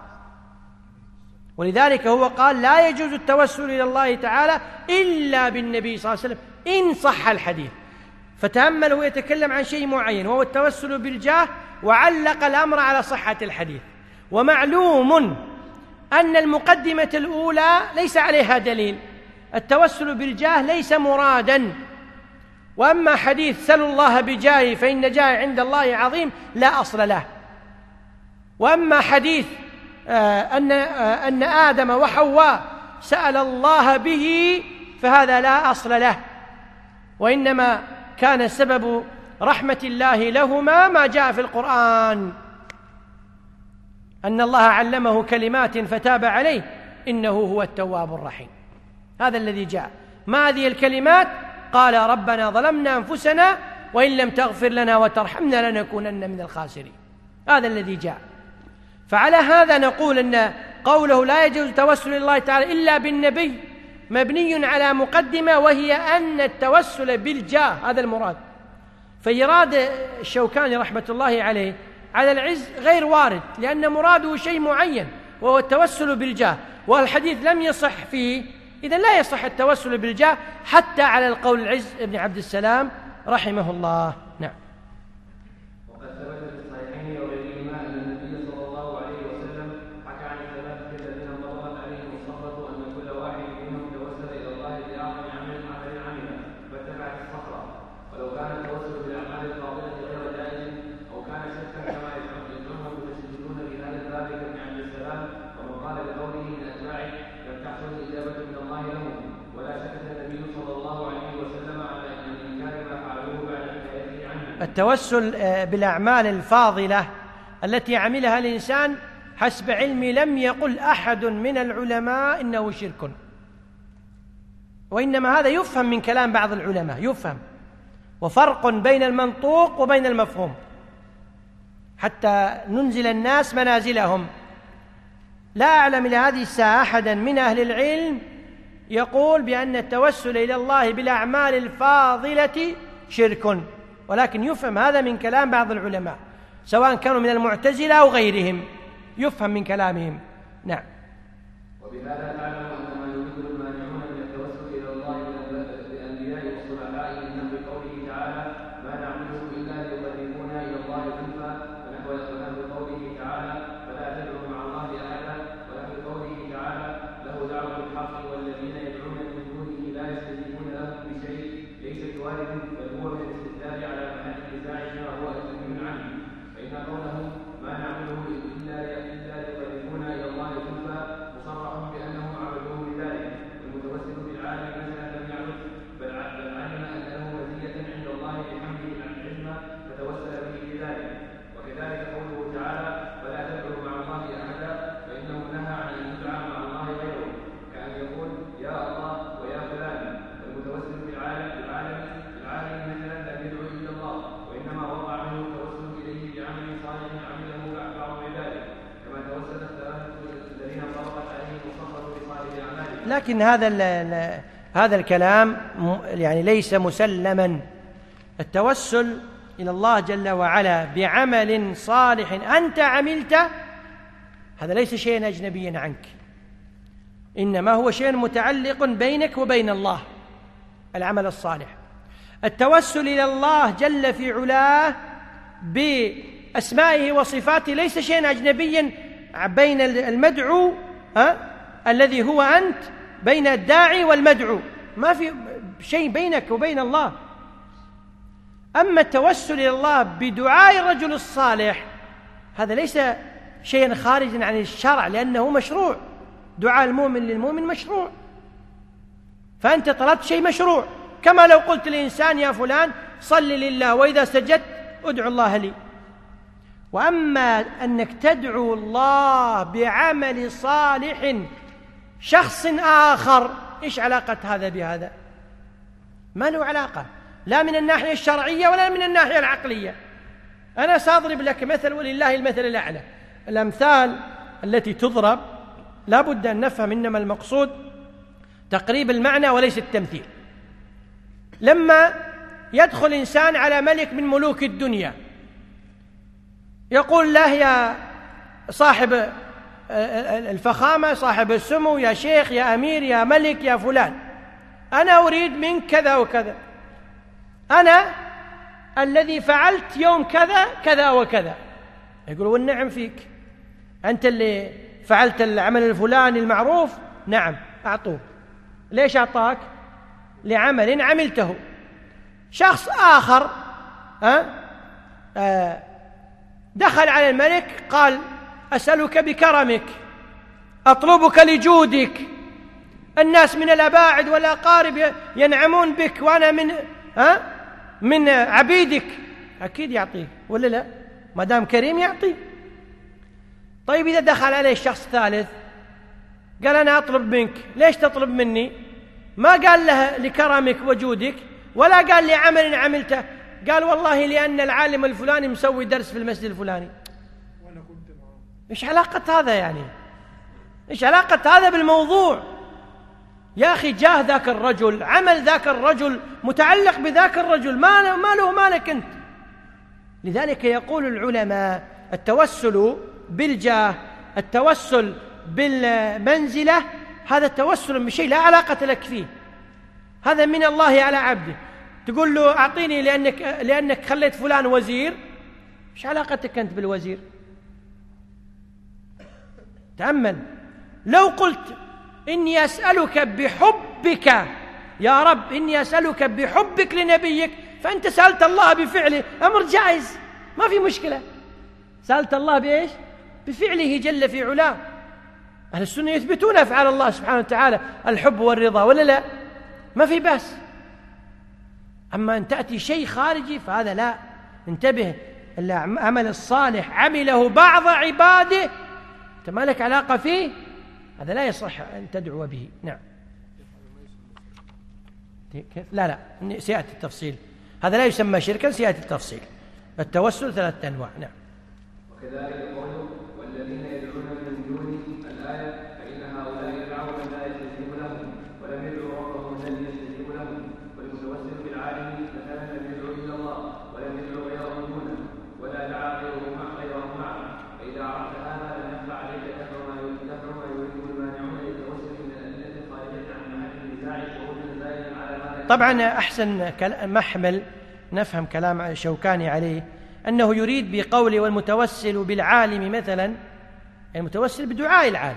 ولذلك هو قال لا يجوز التوسل إلى الله تعالى إلا بالنبي صلى الله عليه وسلم إن صح الحديث. فتأملوا يتكلم عن شيء معين وهو التوسل بالجاه، وعلق الأمر على صحة الحديث. ومعلوم أن المقدمة الأولى ليس عليها دليل، التوسل بالجاه ليس مرادا، وأما حديث سلوا الله بجاهي فإن جاهي عند الله عظيم لا أصل له، وأما حديث أن آدم وحواء سأل الله به فهذا لا أصل له، وإنما كان سبب رحمة الله لهما ما جاء في القرآن أن الله علمه كلمات فتاب عليه إنه هو التواب الرحيم، هذا الذي جاء. ما هذه الكلمات؟ قال ربنا ظلمنا أنفسنا وإن لم تغفر لنا وترحمنا لنكونن من الخاسرين، هذا الذي جاء. فعلى هذا نقول أن قوله لا يجوز التوسل إلى الله تعالى إلا بالنبي مبني على مقدمة، وهي أن التوسل بالجاه هذا المراد. فإراد الشوكاني رحمة الله عليه على العز غير وارد، لأن مراده شيء معين وهو التوسل بالجاه، والحديث لم يصح فيه، إذن لا يصح التوسل بالجاه حتى على القول العز بن عبد السلام رحمه الله. نعم. وقد ثبت في الصحيحين وغيرهما أن النبي صلى الله عليه وسلم حكى عن الثلاثة الذين انطبقت عليهم الصخرة أن كل واحد منهم توسل إلى الله بأعظم عمل عمله فاتبعت الصخرة، ولو كان التوسل بالأعمال الفاضلة غير جائز أو كان شركا كما يزعمه المتشددون في هذا الباب كابن عبد السلام، ومن قال بقوله من أتباعه لم تحصل الإجابة من الله لهم، ولا سكت النبي صلى الله عليه وسلم على إنكار ما فعلوه بعد حكايته عنه. التوسل بالأعمال الفاضلة التي عملها الإنسان حسب علمي لم يقل أحد من العلماء إنه شرك، وإنما هذا يفهم من كلام بعض العلماء، يفهم، وفرق بين المنطوق وبين المفهوم حتى ننزل الناس منازلهم. لا أعلم إلى هذه الساعة أحدا من أهل العلم يقول بأن التوسل إلى الله بالأعمال الفاضلة شرك، ولكن يفهم هذا من كلام بعض العلماء سواء كانوا من المعتزلة أو غيرهم، يفهم من كلامهم. نعم. وبهذا تعلم أن ما يريد المانعون من التوسل إلى الله بالأنبياء والصلحاء إنهم بقوله تعالى ما نعبده إلا ليقربونا إلى الله زلفى، ونحو قوله تعالى فلا تدعوا مع الله أحدا، ونحو قوله تعالى له دعوة الحق والذين يدعون من دونه لا يستجيبون لهم بشيء ليس بوارد، بل هو من الاستدلال على محل النزاع فيما هو أجنبي عنه، فإن قوله ما نعبده إلا ليقربونا إلى الله زلفى مصرح بأنهم عبدوه بذلك، والمتوسل بالعالم مثلا لم يعبد بل علم أن له مزية عند الله بحمده العلم فتوسل به بذلك. وكذلك قوله تعالى ولا تدعوا مع الله أحدا، فإنه نهى عن أن يدعى مع الله غيره، كأن يقول يا الله ويا فلان، والمتوسل بالعالم مثلا لم يدعو إلا الله، وإنما وقع منه التوسل إليه بعمل صالح عمله بعض عباده، كما توسل الثلاثة الذين انطبقت عليهم الصخرة بصالح أعمالهم. لكن هذا الكلام يعني ليس مسلما. التوسل إلى الله جل وعلا بعمل صالح أنت عملته هذا ليس شيئا أجنبيا عنك، إنما هو شيء متعلق بينك وبين الله، العمل الصالح. التوسل إلى الله جل في علاه بأسمائه وصفاته ليس شيئا أجنبيا بين المدعو الذي هو أنت، بين الداعي والمدعو، ما في شيء بينك وبين الله. أما التوسل إلى الله بدعاء الرجل الصالح هذا ليس شيئا خارجا عن الشرع، لأنه مشروع، دعاء المؤمن للمؤمن مشروع، فأنت طلبت شيء مشروع، كما لو قلت للإنسان يا فلان صل لله وإذا سجدت ادعو الله لي، وأما أنك تدعو الله بعمل صالح شخص آخر، إيش علاقة هذا بهذا؟ ما له علاقة، لا من الناحية الشرعية ولا من الناحية العقلية. أنا سأضرب لك مثل ولله المثل الأعلى. الأمثال التي تضرب لا بد أن نفهم إنما المقصود تقريب المعنى وليس التمثيل. لما يدخل إنسان على ملك من ملوك الدنيا يقول له: يا صاحب الفخامة، صاحب السمو، يا شيخ، يا أمير، يا ملك، يا فلان، أنا أريد منك كذا وكذا، أنا الذي فعلت يوم كذا كذا وكذا. يقول: والنعم فيك، أنت اللي فعلت العمل الفلاني المعروف. نعم، أعطوه. ليش أعطاك؟ لعمل عملته. شخص آخر دخل على الملك قال: أسألك بكرمك، أطلبك لجودك، الناس من الأباعد والأقارب ينعمون بك وأنا من عبيدك. أكيد يعطيه ولا لا؟ ما دام كريم يعطيه. طيب إذا دخل عليه الشخص الثالث قال: أنا أطلب منك. ليش تطلب مني؟ ما قال له لكرمك وجودك ولا قال لعمل عملته، قال: والله لأن العالم الفلاني مسوي درس في المسجد الفلاني. إيش علاقة هذا يعني؟ إيش علاقة هذا بالموضوع؟ يا أخي، جاه ذاك الرجل، عمل ذاك الرجل متعلق بذاك الرجل، ما له مالك أنت. لذلك يقول العلماء: التوسل بالجاه، التوسل بالمنزلة، هذا التوسل بشيء لا علاقة لك فيه، هذا من الله على عبده. تقول له: أعطيني لأنك خليت فلان وزير. إيش علاقتك أنت بالوزير؟ تأمل. لو قلت: إني أسألك بحبك يا رب، إني أسألك بحبك لنبيك، فأنت سألت الله بفعله، أمر جائز، ما في مشكلة. سألت الله بإيش؟ بفعله جل في علاه. أهل السنة يثبتون أفعال الله سبحانه وتعالى، الحب والرضا، ولا لا؟ ما في بأس. أما أن تأتي شيء خارجي فهذا لا. انتبه، العمل الصالح عمله بعض عباده أنت ما لك علاقة فيه، هذا لا يصح أن تدعو به. نعم. لا سيأتي التفصيل، هذا لا يسمى شركا، سيأتي التفصيل. التوسل 3 أنواع. نعم. وكذلك قوله: والذين يدعون من دون الآية فإن هؤلاء دعوا من لا يستجيب لهم ولم يدعوا ربهم الذي يستجيب لهم، والمتوسل بالعالم مثلا لم يدعو إلا الله ولم يدعو غيره دونه ولا دعا غيره معه. فإذا عرفت هذا لم يخفى عليك كثر ما يريد المانعون للتوسل من الأدلة الخارجة عن محل النزاع ووجود زائد على ما. طبعا أحسن محمل نفهم كلام شوكاني عليه أنه يريد بقوله: والمتوسل بالعالم مثلا، المتوسل بدعاء العالم،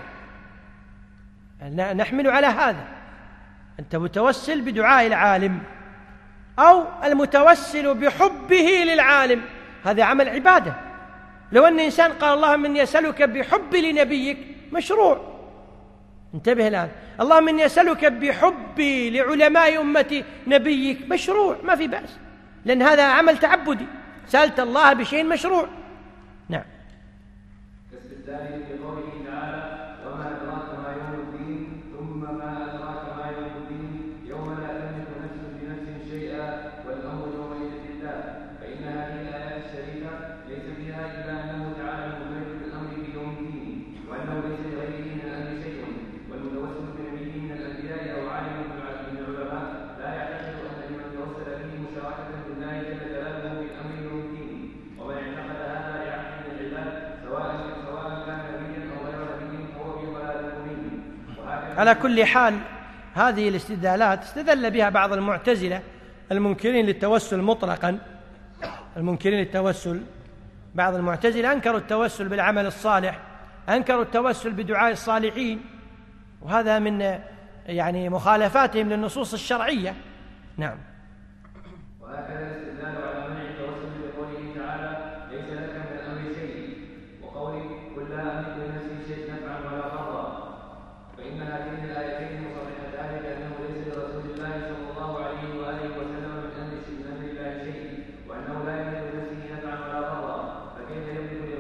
نحمل على هذا. أنت متوسل بدعاء العالم، أو المتوسل بحبه للعالم، هذا عمل عبادة. لو أن إنسان قال: اللهم إني أسألك بحبي لنبيك، مشروع. انتبه الآن، اللهم إني أسألك بحبي لعلماء أمتي نبيك، مشروع، ما في بأس، لأن هذا عمل تعبدي، سألت الله بشيء مشروع. نعم. كاستدلال بقوله تعالى: وما أدراك ما يوم الدين، ثم ما أدراك ما يوم الدين، يوم لا تملك نفس بنفس شيئا والأمر يومئذ لله. فإن هذه الآيات الشريفة ليس فيها إلا أنه تعالى مبين بالأمر في يوم الدين، وأنه ليس لغيره من الأمر شيء. والمتوسل بنبيه من الأنبياء أو عالم من العلماء لا يعتقد أن لمن توسل به مشاركة بالله جل جلاله بالأمر يوم الدين. ومن اعتقد هذا لعبد من العباد سواء كان نبيا أو غير نبي فهو في ضلال مبين. على كل حال، هذه الاستدلالات استدل بها بعض المعتزلة المنكرين للتوسل مطلقا. المنكرين للتوسل، بعض المعتزلة أنكروا التوسل بالعمل الصالح، أنكروا التوسل بدعاء الصالحين، وهذا من مخالفاتهم للنصوص الشرعية. نعم. وهكذا الاستدلال على منع التوسل بقوله تعالى: ليس لك من الأمر شيء، وقوله: قل لا أملك لنفسي شيء نفعا ولا ضرا. فإن هاتين الآيتين مصرحتان بأنه ليس لرسول الله صلى الله عليه وآله وسلم من أمر الله شيء، وأنه لا يملك لنفسه نفعا ولا ضرا، فكيف يملك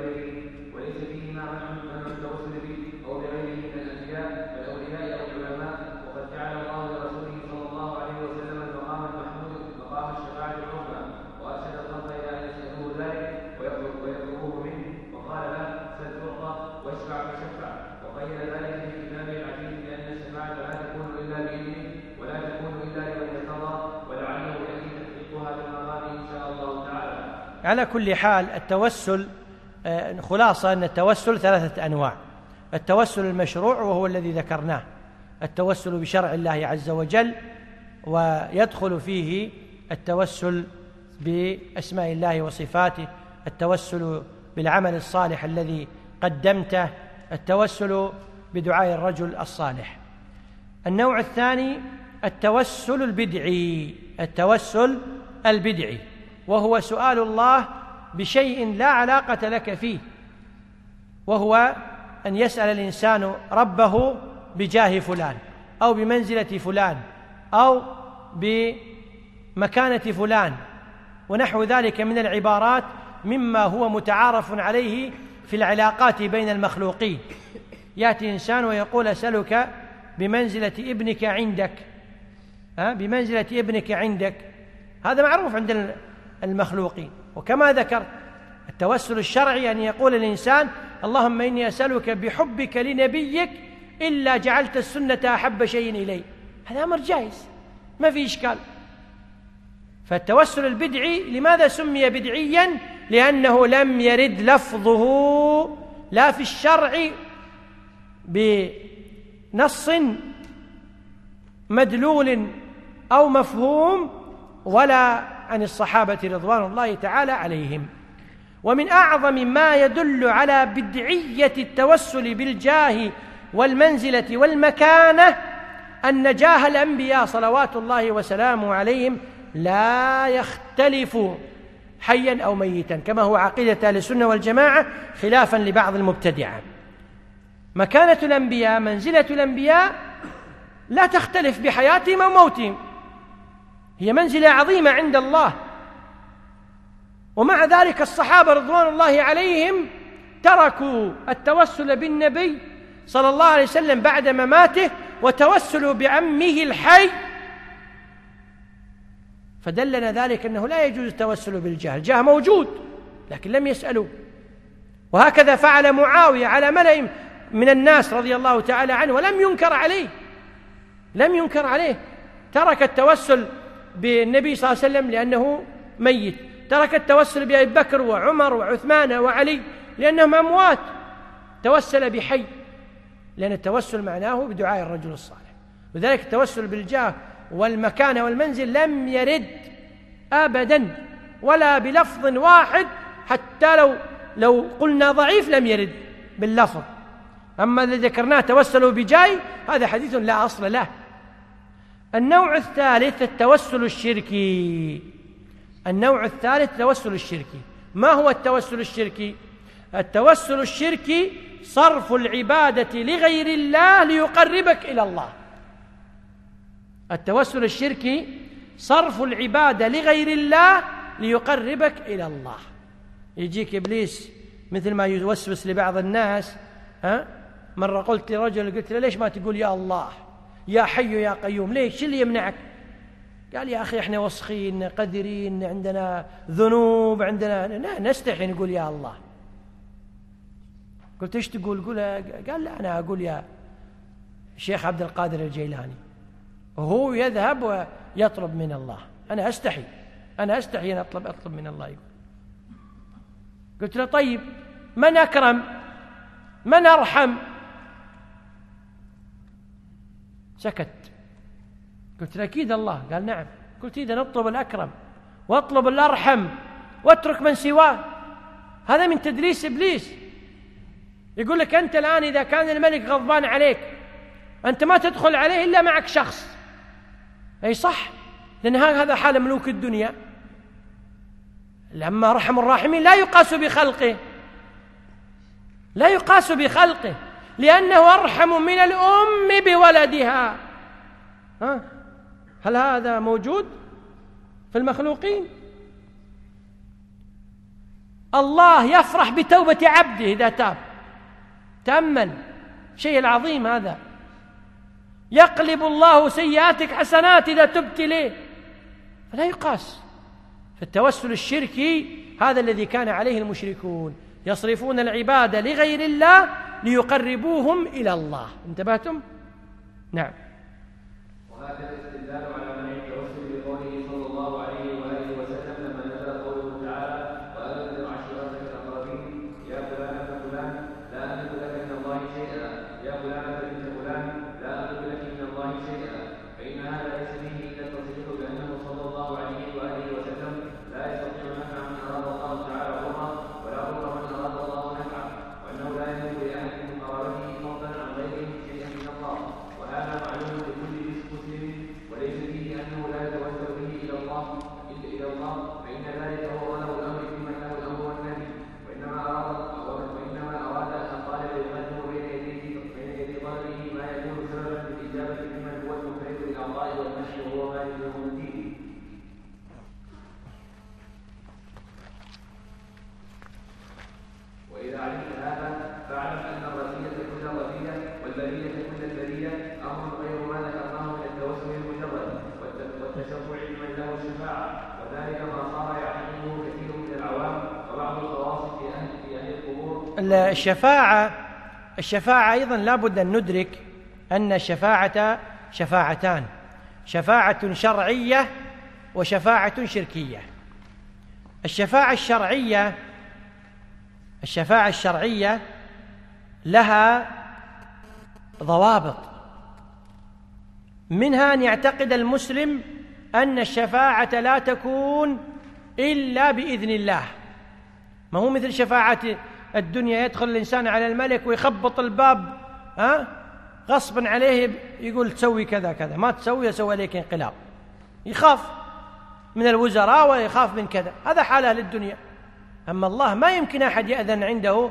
على كل حال التوسل خلاصة أن التوسل 3 أنواع. التوسل المشروع وهو الذي ذكرناه، التوسل بشرع الله عز وجل، ويدخل فيه التوسل بأسماء الله وصفاته، التوسل بالعمل الصالح الذي قدمته، التوسل بدعاء الرجل الصالح. النوع الثاني التوسل البدعي، التوسل البدعي وهو سؤال الله بشيء لا علاقة لك فيه، وهو أن يسأل الإنسان ربه بجاه فلان أو بمنزلة فلان أو بمكانة فلان ونحو ذلك من العبارات مما هو متعارف عليه في العلاقات بين المخلوقين. يأتي إنسان ويقول أسألك بمنزلة ابنك عندك، بمنزلة ابنك عندك، هذا معروف عند المخلوقين. وكما ذكرت التوسل الشرعي أن يقول الإنسان اللهم إني أسألك بحبك لنبيك إلا جعلت السنة أحب شيء إلي، هذا أمر جائز ما في إشكال. فالتوسل البدعي لماذا سمي بدعيا؟ لأنه لم يرد لفظه لا في الشرع بنص مدلول أو مفهوم ولا عن الصحابة رضوان الله تعالى عليهم. ومن أعظم ما يدل على بدعية التوسل بالجاه والمنزلة والمكانة أن جاه الأنبياء صلوات الله وسلامه عليهم لا يختلف حيا أو ميتا، كما هو عقيدة أهل السنة والجماعة خلافا لبعض المبتدعة. مكانة الأنبياء، منزلة الأنبياء لا تختلف بحياتهم أو موتهم، هي منزلة عظيمة عند الله. ومع ذلك الصحابة رضوان الله عليهم تركوا التوسل بالنبي صلى الله عليه وسلم بعد مماته وتوسلوا بعمه الحي، فدلنا ذلك أنه لا يجوز التوسل بالجاه، الجاه موجود لكن لم يسألوا. وهكذا فعل معاوية على ملأ من الناس رضي الله تعالى عنه ولم ينكر عليه، لم ينكر عليه. ترك التوسل بالنبي صلى الله عليه وسلم لأنه ميت، ترك التوسل بأبي بكر وعمر وعثمان وعلي لأنهم أموات، توسل بحي، لأن التوسل معناه بدعاء الرجل الصالح. وذلك التوسل بالجاه والمكانة والمنزل لم يرد أبدا ولا بلفظ واحد، حتى لو قلنا ضعيف لم يرد باللفظ. أما الذي ذكرناه توسلوا بجاي هذا حديث لا أصل له. النوع الثالث التوسل الشركي. النوع الثالث التوسل الشركي. ما هو التوسل الشركي؟ التوسل الشركي صرف العبادة لغير الله ليقربك إلى الله. التوسل الشركي صرف العبادة لغير الله ليقربك إلى الله. يجيك إبليس مثل ما يوسوس لبعض الناس. مرة قلت لرجل، قلت له ليش ما تقول يا الله يا حي يا قيوم؟ ليش؟ شو اللي يمنعك؟ قال يا أخي إحنا وسخين قذرين، عندنا ذنوب، عندنا نستحي نقول يا الله. قلت إيش تقول؟ قال لا أنا أقول يا الشيخ عبد القادر الجيلاني، وهو يذهب ويطلب من الله، أنا أستحي أن أطلب من الله. يقول. قلت له طيب من أكرم من أرحم؟ سكت. قلت له أكيد الله. قال نعم. قلت إذا نطلب الأكرم واطلب الأرحم واترك من سواه. هذا من تدليس إبليس. يقول لك أنت الآن إذا كان الملك غضبان عليك أنت ما تدخل عليه إلا معك شخص. أي صح، لأن هذا حال ملوك الدنيا. لما رحم الراحمين لا يقاس بخلقه، لا يقاس بخلقه، لأنه أرحم من الأم بولدها. هل هذا موجود في المخلوقين؟ الله يفرح بتوبة عبده إذا تاب. تأمل شيء العظيم هذا. يقلب الله سيئاتك حسنات إذا تبت إليه، فلا يقاس. فالتوسل الشركي هذا الذي كان عليه المشركون، يصرفون العبادة لغير الله ليقربوهم إلى الله. انتبهتم؟ نعم. وهكذا الاستدلال على منع التوسل بقوله صلى الله عليه وآله وسلم لما نزل قوله تعالى والتشفع لمن له الشفاعة، وذلك ما صار يعتقده كثير من العوام وبعض الخواص في أهل القبور. الشفاعة أيضا لا بد أن ندرك أن الشفاعة شفاعتان: شفاعة شرعية وشفاعة شركية. الشفاعة الشرعية لها ضوابط، منها أن يعتقد المسلم أن الشفاعة لا تكون إلا بإذن الله. ما هو مثل شفاعة الدنيا، يدخل الإنسان على الملك ويخبط الباب غصبا عليه، يقول تسوي كذا كذا، ما تسوي يسوي عليك انقلاب، يخاف من الوزراء ويخاف من كذا. هذا حال أهل الدنيا. أما الله ما يمكن أحد يأذن عنده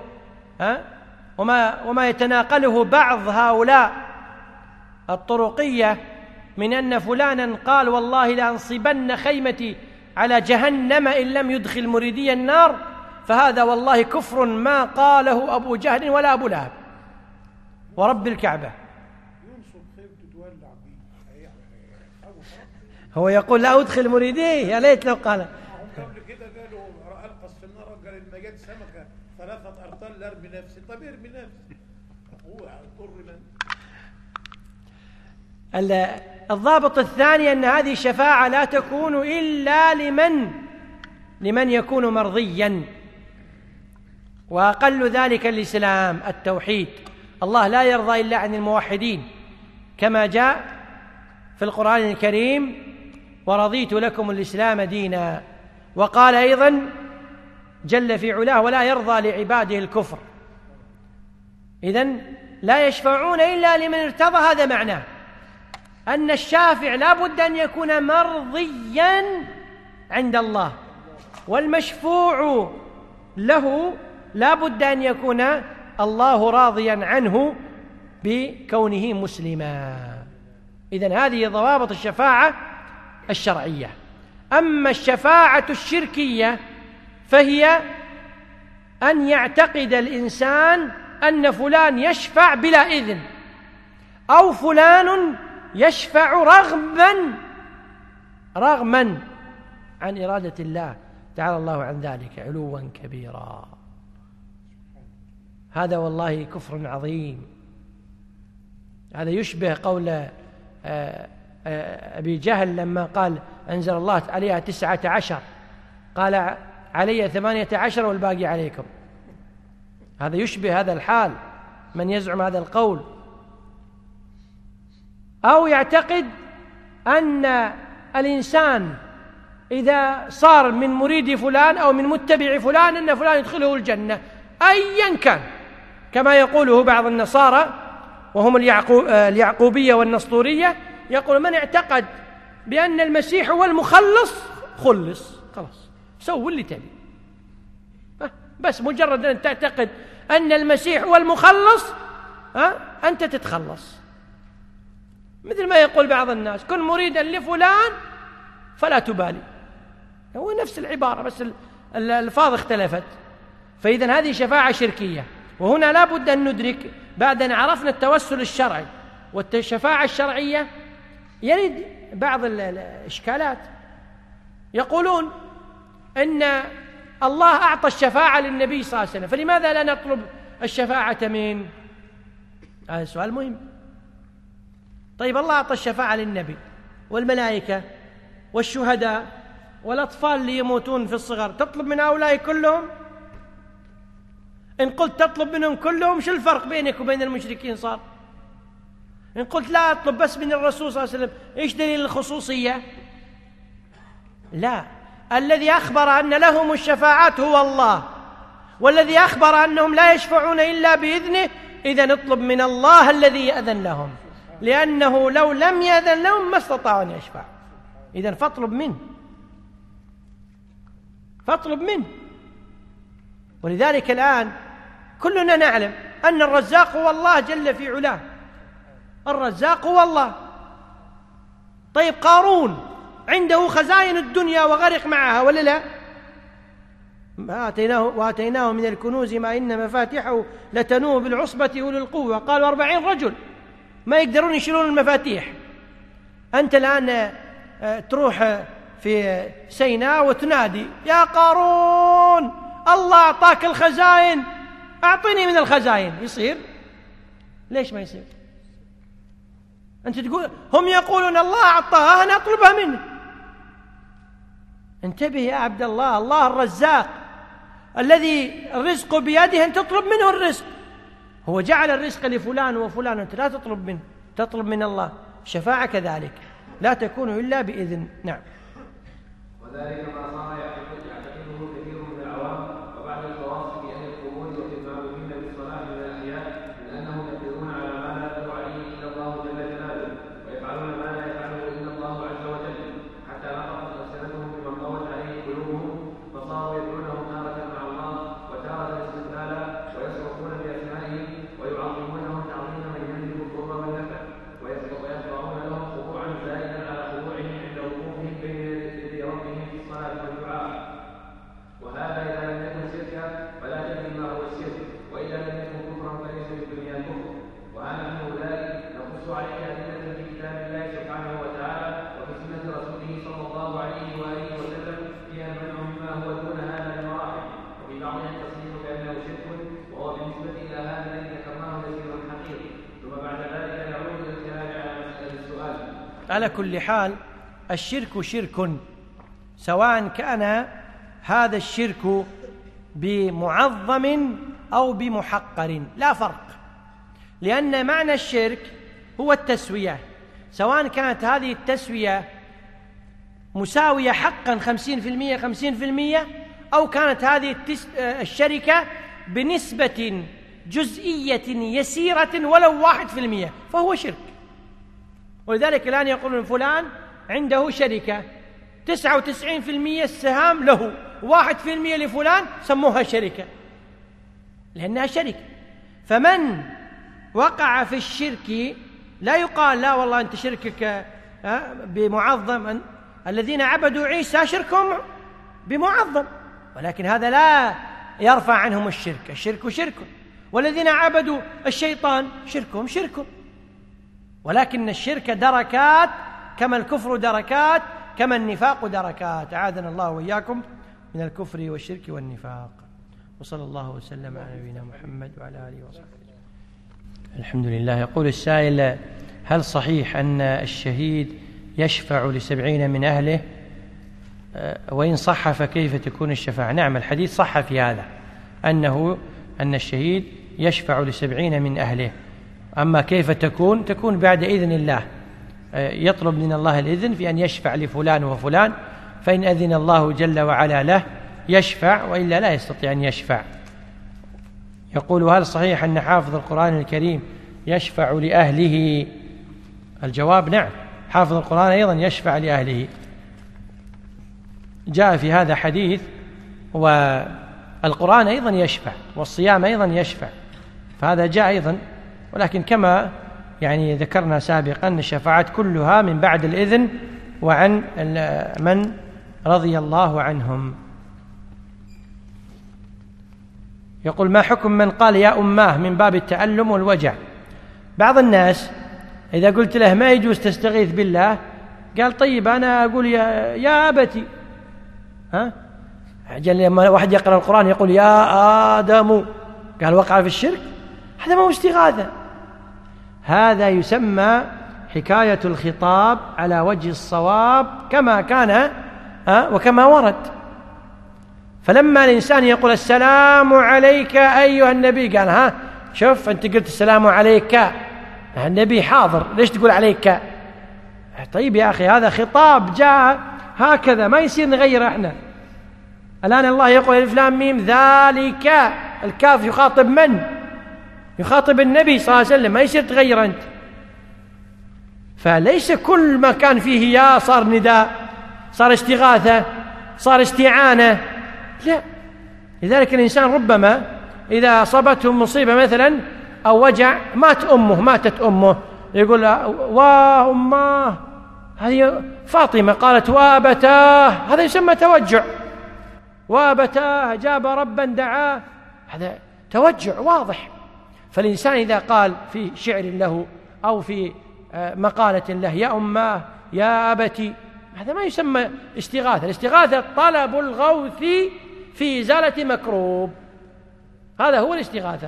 وما يتناقله بعض هؤلاء الطرقية من أن فلانا قال والله لأنصبن خيمتي على جهنم إن لم يدخل مريدي النار، فهذا والله كفر ما قاله أبو جهل ولا أبو لهب ورب الكعبة. هو يقول لا أدخل مريدي، يا ليت لو قال. قبل كده قالوا ألقى السنارة، قال إن جت سمكة 3 أرطال ارمي نفسي. طب ارمي نفسي، هو اضطر من. الضابط الثاني أن هذه الشفاعة لا تكون إلا لمن يكون مرضيا، وأقل ذلك الإسلام التوحيد. الله لا يرضى إلا عن الموحدين، كما جاء في القرآن الكريم: ورضيت لكم الإسلام دينا. وقال أيضا جل في علاه: ولا يرضى لعباده الكفر. إذن لا يشفعون إلا لمن ارتضى. هذا معناه أن الشافع لا بد أن يكون مرضيا عند الله، والمشفوع له لا بد أن يكون الله راضيا عنه بكونه مسلما. إذن هذه ضوابط الشفاعة الشرعية. أما الشفاعة الشركية فهي أن يعتقد الإنسان أن فلان يشفع بلا إذن، أو فلان يشفع رغما عن إرادة الله، تعالى الله عن ذلك علوا كبيرا. هذا والله كفر عظيم. هذا يشبه قول أبي جهل لما قال أنزل الله عليها 19، قال علي 18 والباقي عليكم. هذا يشبه هذا الحال، من يزعم هذا القول. أو يعتقد أن الإنسان إذا صار من مريد فلان أو من متبع فلان أن فلان يدخله الجنة أيا كان، كما يقوله بعض النصارى وهم اليعقوبية والنسطورية، يقول من اعتقد بأن المسيح هو المخلص خلص، خلاص سووا اللي تبي، بس مجرد أن تعتقد أن المسيح هو المخلص أنت تتخلص. مثل ما يقول بعض الناس: كن مريدا لفلان فلا تبالي. هو نفس العبارة بس الألفاظ اختلفت. فإذن هذه شفاعة شركية. وهنا لا بد أن ندرك بعد أن عرفنا التوسل الشرعي والشفاعة الشرعية يرد بعض الإشكالات. يقولون إن الله أعطى الشفاعة للنبي صلى الله عليه وسلم، فلماذا لا نطلب الشفاعة من؟ هذا سؤال مهم. طيب الله أعطى الشفاعة للنبي والملائكة والشهداء والأطفال اللي يموتون في الصغر، تطلب من هؤلاء كلهم؟ إن قلت تطلب منهم كلهم، شو الفرق بينك وبين المشركين صار؟ إن قلت لا أطلب بس من الرسول صلى الله عليه وسلم، إيش دليل الخصوصية؟ لا، الذي أخبر أن لهم الشفاعات هو الله، والذي أخبر أنهم لا يشفعون إلا بإذنه، إذا نطلب من الله الذي يأذن لهم، لأنه لو لم يأذن لهم ما استطاعوا أن يشفعوا. إذن فاطلب منه. ولذلك الآن كلنا نعلم أن الرزاق هو الله جل في علاه، الرزاق هو الله. طيب قارون عنده خزائن الدنيا وغرق معها ولا لا؟ وآتيناه من الكنوز ما إن مفاتحه لتنوء بالعصبة أولي القوة. قالوا 40 رجل ما يقدرون يشيلون المفاتيح. أنت الآن تروح في سيناء وتنادي يا قارون الله أعطاك الخزائن أعطني من الخزائن، يصير؟ ليش ما يصير؟ أنت تقول هم يقولون الله أعطاها أنا أطلبها منه. انتبه يا عبد الله، الله الرزاق الذي الرزق بيده، أن تطلب منه الرزق. هو جعل الرزق لفلان وفلان، أنت لا تطلب منه، تطلب من الله. الشفاعة كذلك لا تكون إلا بإذن. نعم. وذلك ما صار يعتقده كثير من العوام وبعض الخواص في أهل القبور وفي المعروفين بالصلاة من الأحياء، من أنهم يقدرون على ما لا يقدر عليه إلا الله جل جلاله، ويفعلون ما لا يفعله إلا الله عز وجل، حتى نطقت ألسنتهم بما قوت عليه قلوبهم، فصاروا يدعونه تارة مع الله وتارة استقلالا، ويصرفون بأسمائهم ويعظمونهم تعظيما من يملك الضر والنفع، ويخضعون لهم خضوعا زائدا على خضوعهم عند وقوفهم بين ربهم في الصلاة والدعاء. وهذا إذا لم يكن شركا فلا تدري ما هو الشرك، وإذا لم يكن كفرا فليس بالدنيا كفر. وأنا أولئك نقص عليك أدلة في كتاب الله سبحانه وتعالى وفي سنة رسوله صلى الله عليه وآله وسلم فيها المنع مما هو دون هذا المراحل، وفي بعضها التصريح بأنه شرك، وهو بالنسبة إلى هذا الذي ذكرناه يسير حقير. ثم بعد ذلك نعود إلى الكلام على مسألة السؤال. على كل حال الشرك شرك، سواء كان هذا الشرك بمعظم أو بمحقر لا فرق، لأن معنى الشرك هو التسوية، سواء كانت هذه التسوية مساوية حقا 50% 50%، أو كانت هذه الشركة بنسبة جزئية يسيرة ولو 1%، فهو شرك. ولذلك الآن يقولون فلان عنده شركة 99% السهام له، 1% لفلان، سموها شركة لأنها شركة. فمن وقع في الشرك لا يقال لا والله أنت شركك بمعظم، الذين عبدوا عيسى شركهم بمعظم، ولكن هذا لا يرفع عنهم الشرك. الشرك شرك، والذين عبدوا الشيطان شركهم شرك، ولكن الشرك دركات كما الكفر دركات، كما النفاق دركات. أعاذنا الله وإياكم من الكفر والشرك والنفاق. وصلى الله وسلم على نبينا محمد وعلى آله وصحبه. الحمد لله. يقول السائل: هل صحيح أن الشهيد يشفع ل70 من أهله؟ وإن صح فكيف تكون الشفاعة؟ نعم، الحديث صح في هذا، أن الشهيد يشفع ل70 من أهله. أما كيف تكون بعد إذن الله، يطلب من الله الإذن في أن يشفع لفلان وفلان، فإن أذن الله جل وعلا له يشفع، وإلا لا يستطيع أن يشفع. يقول: هل صحيح أن حافظ القرآن الكريم يشفع لأهله؟ الجواب: نعم، حافظ القرآن أيضا يشفع لأهله. جاء في هذا حديث، والقرآن أيضا يشفع، والصيام أيضا يشفع، فهذا جاء أيضا. ولكن كما ذكرنا سابقا، الشفاعات كلها من بعد الإذن وعن من رضي الله عنهم. يقول: ما حكم من قال يا أماه من باب التألم والوجع؟ بعض الناس إذا قلت له ما يجوز تستغيث بالله، قال: طيب أنا أقول يا أبتي. لما واحد يقرأ القرآن يقول يا آدم، قال وقع في الشرك، هذا ما هو استغاثة، هذا يسمى حكاية الخطاب على وجه الصواب كما كان وكما ورد. فلما الإنسان يقول السلام عليك أيها النبي، قال شوف أنت قلت السلام عليك، النبي حاضر، ليش تقول عليك؟ طيب يا أخي، هذا خطاب جاء هكذا، ما يصير نغير احنا. الآن الله يقول الف لام ميم ذلك، الكاف يخاطب من؟ يخاطب النبي صلى الله عليه وسلم، ما يصير تغير أنت. فليس كل ما كان فيه يا صار نداء، صار استغاثة، صار استعانة، لا. لذلك الإنسان ربما إذا أصابته مصيبة مثلا أو وجع، ماتت أمه، يقول وأماه، هذه فاطمة قالت وابتاه، هذا يسمى توجع. وابتاه جاب ربا دعاه، هذا توجع واضح. فالإنسان إذا قال في شعر له أو في مقالة له يا أماه يا أبتي، هذا ما يسمى استغاثة. الاستغاثة طلب الغوث في إزالة مكروب، هذا هو الاستغاثة.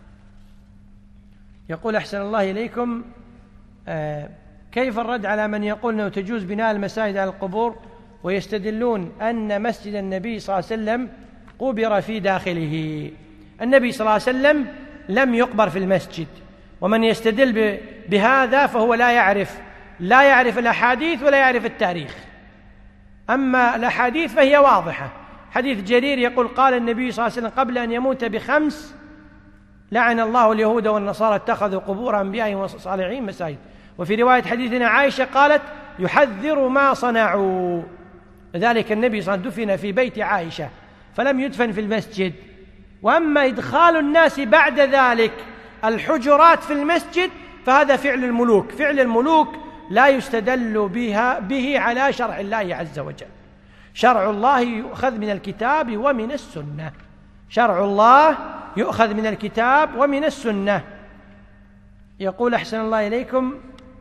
يقول أحسن الله إليكم كيف الرد على من يقول أنه تجوز بناء المساجد على القبور ويستدلون أن مسجد النبي صلى الله عليه وسلم قبر في داخله؟ النبي صلى الله عليه وسلم لم يقبر في المسجد، ومن يستدل بهذا فهو لا يعرف الأحاديث ولا يعرف التاريخ. أما الأحاديث فهي واضحة. حديث جرير يقول قال النبي صلى الله عليه وسلم قبل أن يموت ب5: لعن الله اليهود والنصارى اتخذوا قبور أنبيائهم وصالحين مساجد. وفي رواية حديثنا عائشة قالت يحذر ما صنعوا. لذلك النبي صلى الله عليه وسلم دفن في بيت عائشة فلم يدفن في المسجد. وأما إدخال الناس بعد ذلك الحجرات في المسجد فهذا فعل الملوك. فعل الملوك لا يستدل به على شرع الله عز وجل. شرع الله يؤخذ من الكتاب ومن السنة. شرع الله يؤخذ من الكتاب ومن السنة. يقول أحسن الله إليكم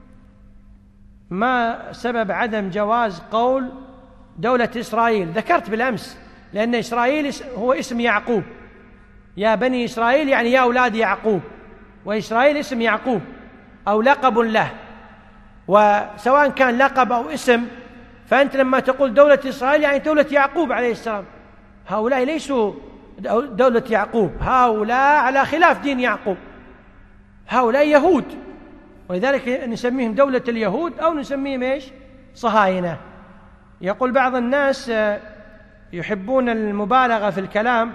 ما سبب عدم جواز قول دولة إسرائيل؟ ذكرت بالأمس لأن إسرائيل هو اسم يعقوب، يا بني إسرائيل يعني يا أولاد يعقوب، وإسرائيل اسم يعقوب أو لقب له، وسواء كان لقب أو اسم فأنت لما تقول دولة إسرائيل يعني دولة يعقوب عليه السلام. هؤلاء ليسوا دولة يعقوب، هؤلاء على خلاف دين يعقوب، هؤلاء يهود، ولذلك نسميهم دولة اليهود أو نسميهم إيش؟ صهاينة. يقول بعض الناس يحبون المبالغة في الكلام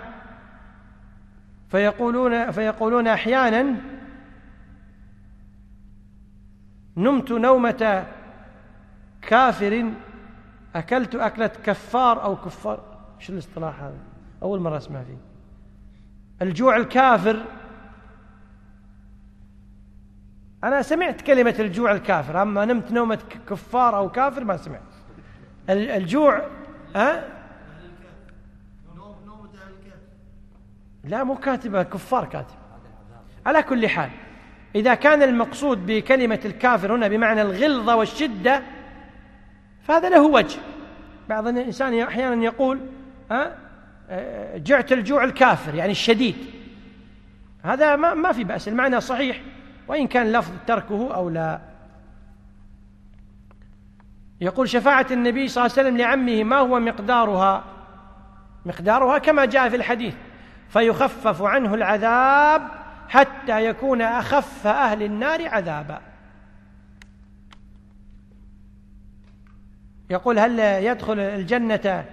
فيقولون أحيانا نمت نومة كافر أكلت أكلة كفار أو كفار. شو الاصطلاح هذا؟ أول مرة أسمع فيه. الجوع الكافر، أنا سمعت كلمة الجوع الكافر، أما نمت نومة كفار أو كافر ما سمعت. الجوع لا مو كاتبة كفار، كاتب. على كل حال إذا كان المقصود بكلمة الكافر هنا بمعنى الغلظة والشدة فهذا له وجه. بعض الإنسان أحيانا يقول جعت الجوع الكافر يعني الشديد، هذا ما في بأس، المعنى صحيح وإن كان لفظ تركه أو لا. يقول شفاعة النبي صلى الله عليه وسلم لعمه ما هو مقدارها كما جاء في الحديث فيخفف عنه العذاب حتى يكون أخف أهل النار عذابا. يقول هل يدخل الجنة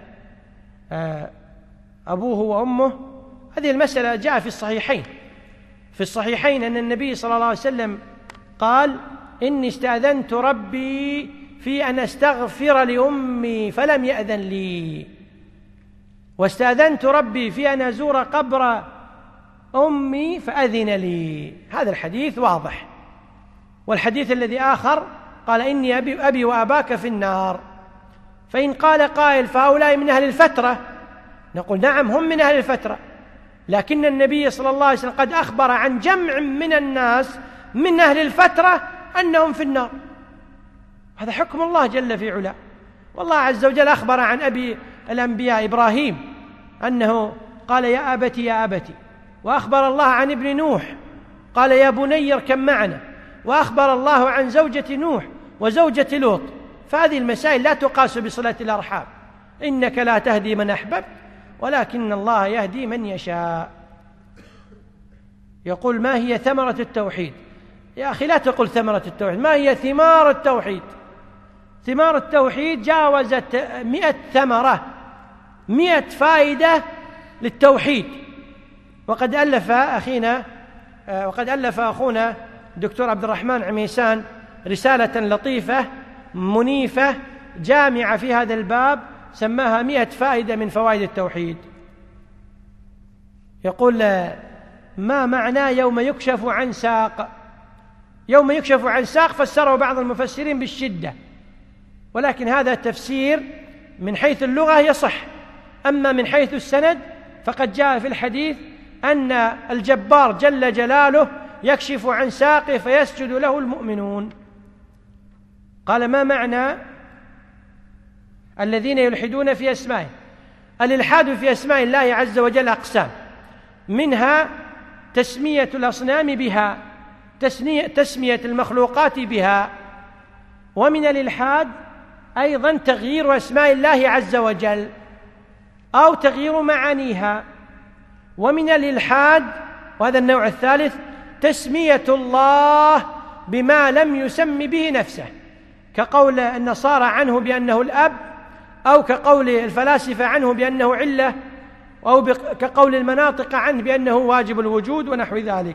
أبوه وأمه؟ هذه المسألة جاء في الصحيحين أن النبي صلى الله عليه وسلم قال إني استأذنت ربي في أن أستغفر لأمي فلم يأذن لي، واستأذنت ربي في أن أزور قبر أمي فأذن لي. هذا الحديث واضح. والحديث الذي آخر قال إني أبي وأباك في النار. فإن قال قائل فهؤلاء من أهل الفترة، نقول نعم هم من أهل الفترة، لكن النبي صلى الله عليه وسلم قد أخبر عن جمع من الناس من أهل الفترة أنهم في النار. هذا حكم الله جل في علاه. والله عز وجل أخبر عن أبي الأنبياء إبراهيم أنه قال يا أبتي يا أبتي، وأخبر الله عن ابن نوح قال يا بني اركب معنا، وأخبر الله عن زوجة نوح وزوجة لوط. فهذه المسائل لا تقاس بصلة الأرحام. إنك لا تهدي من أحببت ولكن الله يهدي من يشاء. يقول ما هي ثمرة التوحيد؟ يا أخي لا تقل ثمرة التوحيد، ما هي ثمار التوحيد؟ ثمار التوحيد جاوزت 100 ثمرة، 100 فائدة للتوحيد. وقد ألف أخونا دكتور عبد الرحمن عميسان رسالة لطيفة منيفة جامعة في هذا الباب سماها 100 فائدة من فوائد التوحيد. يقول ما معنى يوم يكشف عن ساق؟ يوم يكشف عن ساق فسره بعض المفسرين بالشدة، ولكن هذا التفسير من حيث اللغة يصح. أما من حيث السند فقد جاء في الحديث أن الجبار جل جلاله يكشف عن ساقه فيسجد له المؤمنون. قال ما معنى الذين يلحدون في أسمائه. الإلحاد في أسماء الله عز وجل أقسام، منها تسمية الأصنام بها، تسمية المخلوقات بها، ومن الإلحاد أيضا تغيير أسماء الله عز وجل أو تغيير معانيها. ومن الإلحاد، وهذا النوع الثالث، تسمية الله بما لم يسم به نفسه، كقول النصارى عنه بأنه الأب، أو كقول الفلاسفة عنه بأنه علة، أو كقول المناطق عنه بأنه واجب الوجود ونحو ذلك.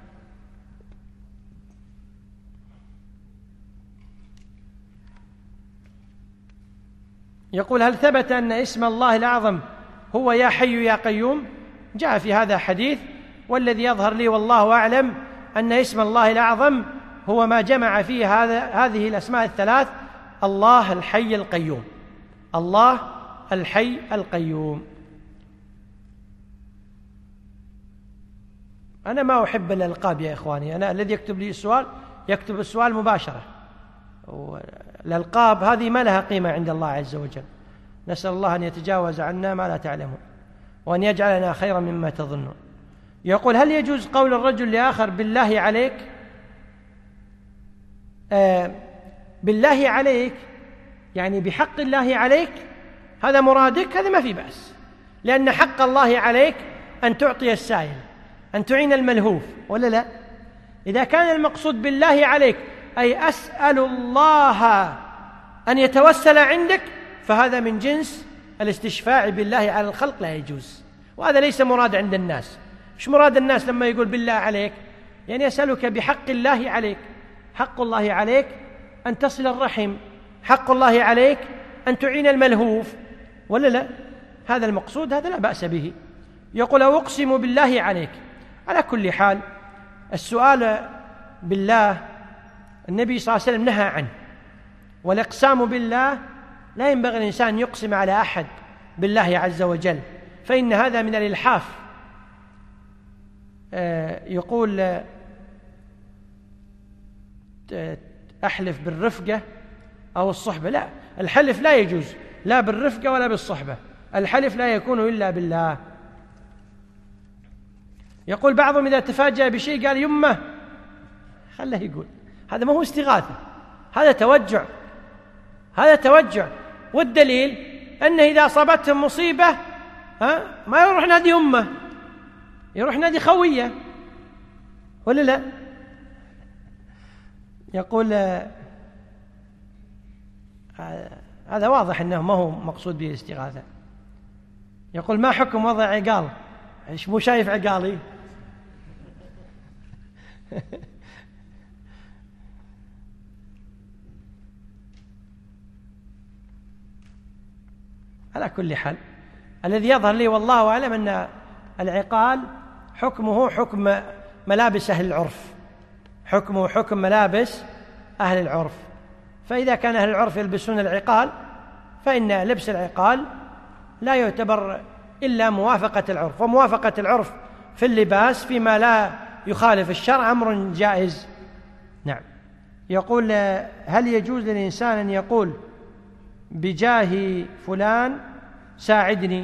يقول: هل ثبت أن اسم الله الأعظم هو يا حي يا قيوم؟ جاء في هذا حديث، والذي يظهر لي والله أعلم أن اسم الله الأعظم هو ما جمع فيه هذه الأسماء الثلاث: الله الحي القيوم، الله الحي القيوم. أنا ما أحب الألقاب يا إخواني، أنا الذي يكتب لي السؤال يكتب السؤال مباشرة، الألقاب هذه ما لها قيمة عند الله عز وجل. نسأل الله أن يتجاوز عنا ما لا تعلمون، وأن يجعلنا خيرا مما تظنون. يقول: هل يجوز قول الرجل لآخر بالله عليك؟ بالله عليك يعني بحق الله عليك، هذا مرادك، هذا ما في بأس، لأن حق الله عليك أن تعطي السائل، أن تعين الملهوف، ولا لا؟ إذا كان المقصود بالله عليك أي أسأل الله أن يتوسل عندك، فهذا من جنس الاستشفاع بالله على الخلق، لا يجوز، وهذا ليس مراد عند الناس. مش مراد الناس لما يقول بالله عليك؟ يعني يسألك بحق الله عليك. حق الله عليك أن تصل الرحم، حق الله عليك أن تعين الملهوف، ولا لا؟ هذا المقصود، هذا لا بأس به. يقول: أقسم بالله عليك. على كل حال السؤال بالله النبي صلى الله عليه وسلم نهى عنه، والإقسام بالله لا ينبغي الإنسان يقسم على أحد بالله عز وجل، فإن هذا من الإلحاف. يقول: أحلف بالرفقة أو الصحبة. لا، الحلف لا يجوز لا بالرفقة ولا بالصحبة، الحلف لا يكون إلا بالله. يقول بعضهم إذا تفاجأ بشيء قال يمه، خله يقول، هذا ما هو استغاثة، هذا توجع، هذا توجع. والدليل أنه إذا أصابتهم مصيبة ما يروح نادي أمه، يروح نادي خوية، ولا لا؟ يقول هذا واضح أنه ما هو مقصود به الاستغاثة. يقول: ما حكم وضع عقال؟ إيش مو شايف عقالي؟ على كل حال الذي يظهر لي والله أعلم أن العقال حكمه حكم ملابس أهل العرف، حكمه حكم ملابس أهل العرف. فإذا كان أهل العرف يلبسون العقال فإن لبس العقال لا يعتبر إلا موافقة العرف، وموافقة العرف في اللباس فيما لا يخالف الشرع أمر جائز. نعم. يقول: هل يجوز للإنسان أن يقول بجاه فلان ساعدني؟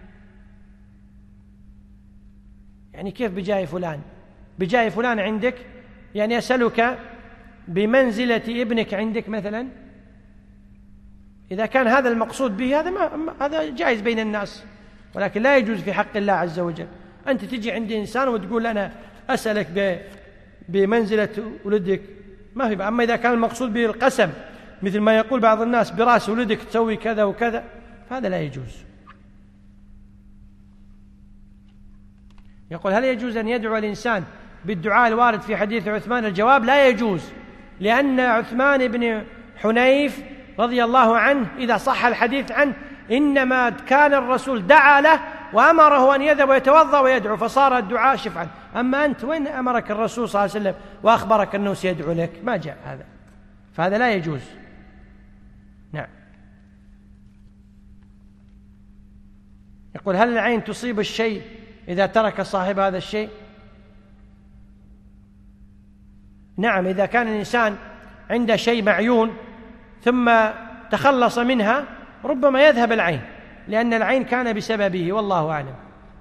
يعني كيف بجاه فلان؟ بجاه فلان عندك يعني أسألك بمنزلة ابنك عندك مثلا. إذا كان هذا المقصود به هذا جائز بين الناس، ولكن لا يجوز في حق الله عز وجل. أنت تجي عند إنسان وتقول أنا أسألك بمنزلة ولدك، ما في. أما إذا كان المقصود به القسم مثل ما يقول بعض الناس برأس ولدك تسوي كذا وكذا، فهذا لا يجوز. يقول: هل يجوز أن يدعو الإنسان بالدعاء الوارد في حديث عثمان؟ الجواب: لا يجوز، لأن عثمان بن حنيف رضي الله عنه إذا صح الحديث عنه إنما كان الرسول دعا له وأمره أن يذهب ويتوضأ ويدعو، فصار الدعاء شفعا. أما أنت وين أمرك الرسول صلى الله عليه وسلم وأخبرك أنه سيدعو لك؟ ما جاء هذا، فهذا لا يجوز. نعم. يقول: هل العين تصيب الشيء إذا ترك صاحب هذا الشيء؟ نعم، إذا كان الإنسان عنده شيء معيون ثم تخلص منها ربما يذهب العين، لأن العين كان بسببه، والله أعلم.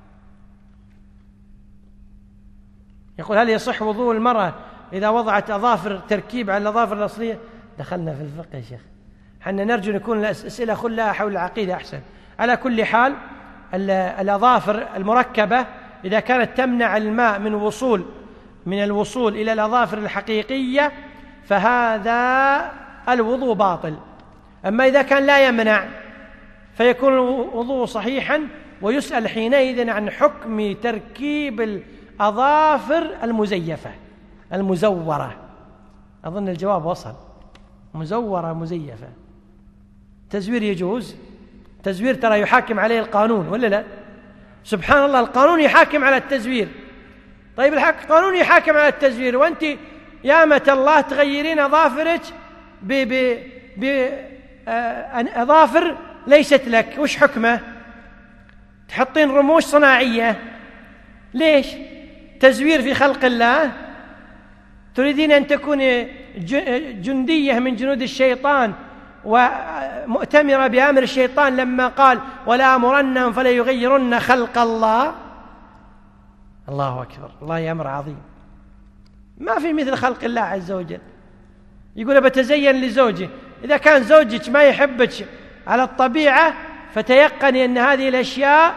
يقول: هل يصح وضوء المرأة إذا وضعت أظافر تركيب على الأظافر الأصلية؟ دخلنا في الفقه يا شيخ، حنا نرجو نكون الأسئلة كلها حول العقيدة أحسن. على كل حال، الأظافر المركبة إذا كانت تمنع الماء من الوصول إلى الأظافر الحقيقية فهذا الوضوء باطل. أما إذا كان لا يمنع فيكون الوضوء صحيحا، ويسأل حينئذ عن حكم تركيب الأظافر المزيفة المزورة. أظن الجواب وصل. مزورة مزيفة، تزوير يجوز، تزوير ترى يحاكم عليه القانون ولا لا؟ سبحان الله، القانون يحاكم على التزوير. طيب القانون يحاكم على التزوير، وأنت يا أمة الله تغيرين أظافرك بأظافر ليست لك، وش حكمه؟ تحطين رموش صناعية، ليش؟ تزوير في خلق الله؟ تريدين أن تكون جندية من جنود الشيطان ومؤتمرة بأمر الشيطان لما قال: ولا أمرنهم فلا يغيرن خلق الله؟ الله أكبر، الله أمر عظيم. ما في مثل خلق الله عز وجل. يقول: بتزين لزوجي. إذا كان زوجك ما يحبك على الطبيعة فتيقني أن هذه الأشياء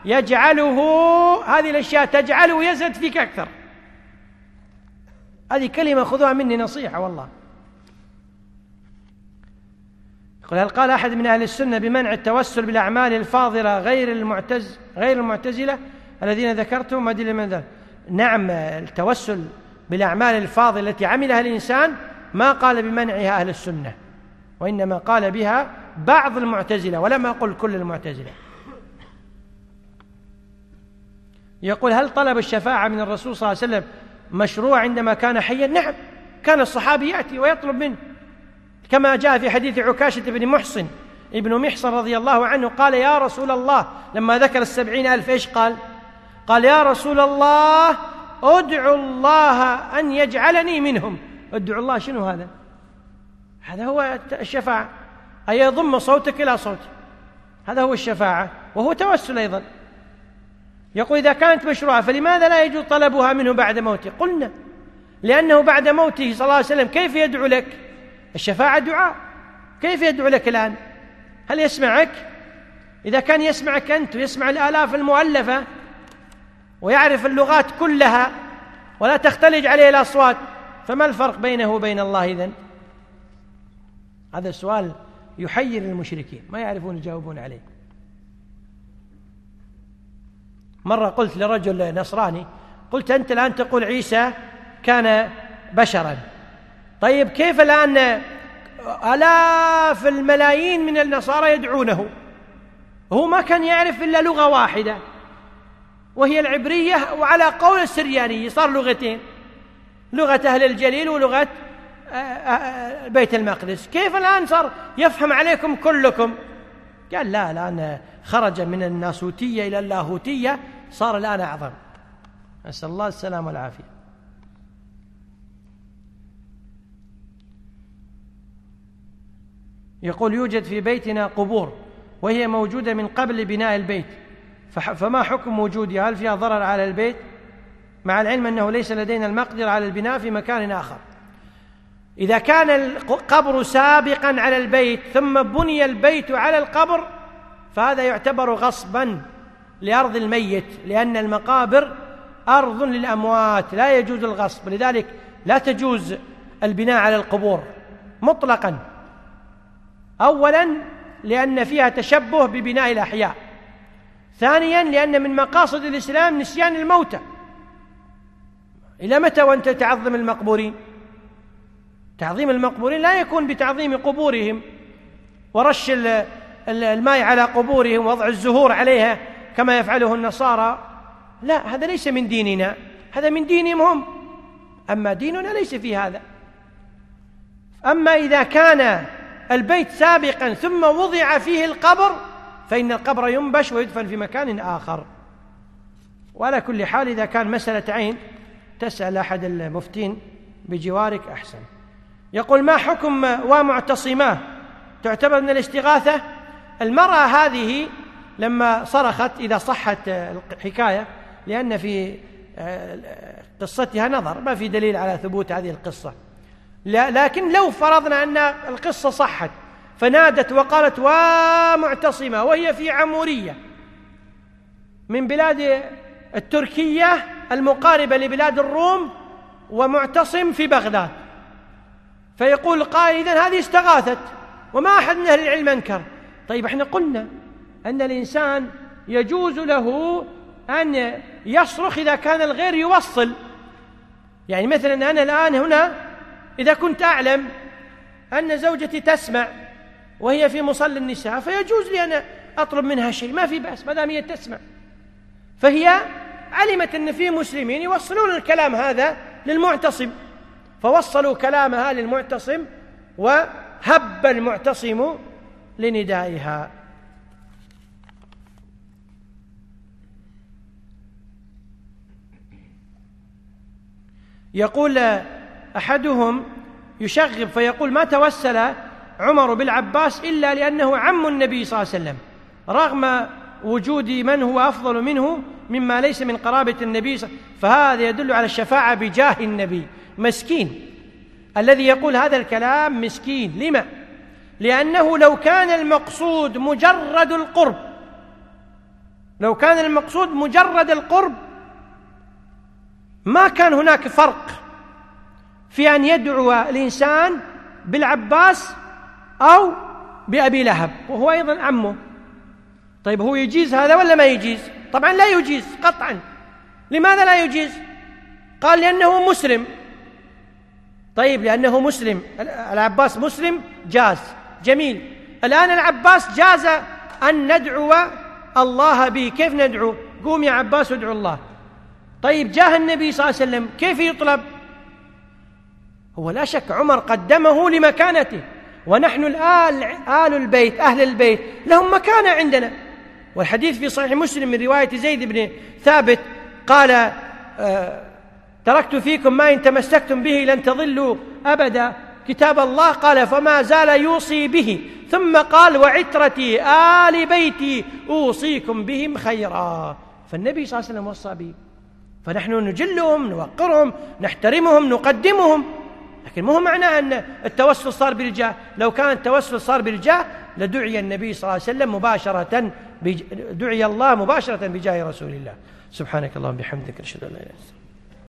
تجعله يزهد فيك أكثر. هذه كلمة خذوها مني نصيحة والله. يقول: هل قال أحد من أهل السنة بمنع التوسل بالأعمال الفاضلة غير المعتزلة الذين ذكرتهم؟ أدلة من ذلك؟ نعم، التوسل بالأعمال الفاضلة التي عملها الإنسان ما قال بمنعها أهل السنة، وإنما قال بها بعض المعتزلة، ولم أقل كل المعتزلة. يقول: هل طلب الشفاعة من الرسول صلى الله عليه وسلم مشروع عندما كان حيا؟ نعم، كان الصحابي يأتي ويطلب منه، كما جاء في حديث عكاشة بن محصن ابن محصن رضي الله عنه قال: يا رسول الله، لما ذكر 70,000 إيش قال؟ قال: يا رسول الله أدعو الله أن يجعلني منهم. أدعو الله، شنو هذا؟ هذا هو الشفاعة، أي يضم صوتك إلى صوتي، هذا هو الشفاعة، وهو توسل أيضا. يقول: إذا كانت مشروعة فلماذا لا يجوز طلبها منه بعد موته؟ قلنا: لأنه بعد موته صلى الله عليه وسلم كيف يدعو لك؟ الشفاعة دعاء، كيف يدعو لك الآن؟ هل يسمعك؟ إذا كان يسمعك أنت ويسمع الآلاف المؤلفة ويعرف اللغات كلها ولا تختلج عليه الأصوات، فما الفرق بينه وبين الله إذن؟ هذا السؤال يحير المشركين، ما يعرفون يجاوبون عليه. مرة قلت لرجل نصراني، قلت: أنت الآن تقول عيسى كان بشرا، طيب كيف الآن آلاف الملايين من النصارى يدعونه؟ هو ما كان يعرف إلا لغة واحدة وهي العبرية، وعلى قول السرياني صار لغتين، لغة أهل الجليل ولغة بيت المقدس. كيف الآن صار يفهم عليكم كلكم؟ قال: لا، الآن خرج من الناسوتية إلى اللاهوتية، صار الآن أعظم. أسأل الله السلام والعافية. يقول: يوجد في بيتنا قبور وهي موجودة من قبل بناء البيت، فما حكم وجودها؟ هل فيها ضرر على البيت؟ مع العلم أنه ليس لدينا المقدرة على البناء في مكان آخر. إذا كان القبر سابقا على البيت ثم بني البيت على القبر فهذا يعتبر غصبا لأرض الميت، لأن المقابر أرض للأموات لا يجوز الغصب، لذلك لا تجوز البناء على القبور مطلقا. أولا لأن فيها تشبه ببناء الأحياء، ثانيا لأن من مقاصد الإسلام نسيان الموتى. إلى متى وأنت تعظم المقبورين؟ تعظيم المقبورين لا يكون بتعظيم قبورهم ورش الماء على قبورهم ووضع الزهور عليها كما يفعله النصارى، لا، هذا ليس من ديننا، هذا من دينهم هم، أما ديننا ليس في هذا. أما إذا كان البيت سابقا ثم وضع فيه القبر فإن القبر ينبش ويدفن في مكان آخر. وعلى كل حال إذا كان مسألة عين تسأل أحد المفتين بجوارك أحسن. يقول: ما حكم ومعتصماه تعتبر من الاستغاثة؟ المرأة هذه لما صرخت، إذا صحت الحكاية، لأن في قصتها نظر، ما في دليل على ثبوت هذه القصة، لكن لو فرضنا أن القصة صحت، فنادت وقالت ومعتصمة، وهي في عمورية من بلاد التركية المقاربة لبلاد الروم، ومعتصم في بغداد، فيقول قائل إذن هذه استغاثت، وما أحد من أهل العلم أنكر. طيب احنا قلنا أن الإنسان يجوز له أن يصرخ إذا كان الغير يوصل، يعني مثلا أنا الآن هنا إذا كنت أعلم أن زوجتي تسمع وهي في مصلى النساء، فيجوز لي أن أطلب منها شيء، ما في بأس ما دام هي تسمع، فهي علمت أن في مسلمين يوصلون الكلام هذا للمعتصم، فوصلوا كلامها للمعتصم، وهب المعتصم لندائها. يقول أحدهم يشغب فيقول ما توسل عمر بالعباس إلا لأنه عم النبي صلى الله عليه وسلم، رغم وجود من هو أفضل منه مما ليس من قرابة النبي فهذا يدل على الشفاعة بجاه النبي. مسكين الذي يقول هذا الكلام، مسكين. لما؟ لأنه لو كان المقصود مجرد القرب، لو كان المقصود مجرد القرب ما كان هناك فرق في أن يدعو الإنسان بالعباس أو بأبي لهب وهو أيضا عمه. طيب هو يجيز هذا ولا ما يجيز؟ طبعا لا يجيز قطعا. لماذا لا يجيز؟ قال لأنه مسلم. طيب لأنه مسلم، العباس مسلم، جاز، جميل. الآن العباس جاز أن ندعو الله به، كيف ندعو؟ قوم يا عباس ادعو الله. طيب جاه النبي صلى الله عليه وسلم كيف يطلب؟ هو لا شك عمر قدمه لمكانته، ونحن الآن آل البيت أهل البيت لهم مكانة عندنا. والحديث في صحيح مسلم من رواية زيد بن ثابت قال تركت فيكم ما إن تمسكتم به لن تضلوا أبدا كتاب الله، قال فما زال يوصي به، ثم قال وعترتي آل بيتي أوصيكم بهم خيرا. فالنبي صلى الله عليه وسلم وصى به، فنحن نجلهم، نوقرهم، نحترمهم، نقدمهم، لكن مو معناه أن التوسل صار بالجاه. لو كان التوسل صار بالجاه لدعي النبي صلى الله عليه وسلم مباشرة، دعي الله مباشرة بجاه رسول الله. سبحانك اللهم وبحمدك، نشهد أن لا إله إلا أنت.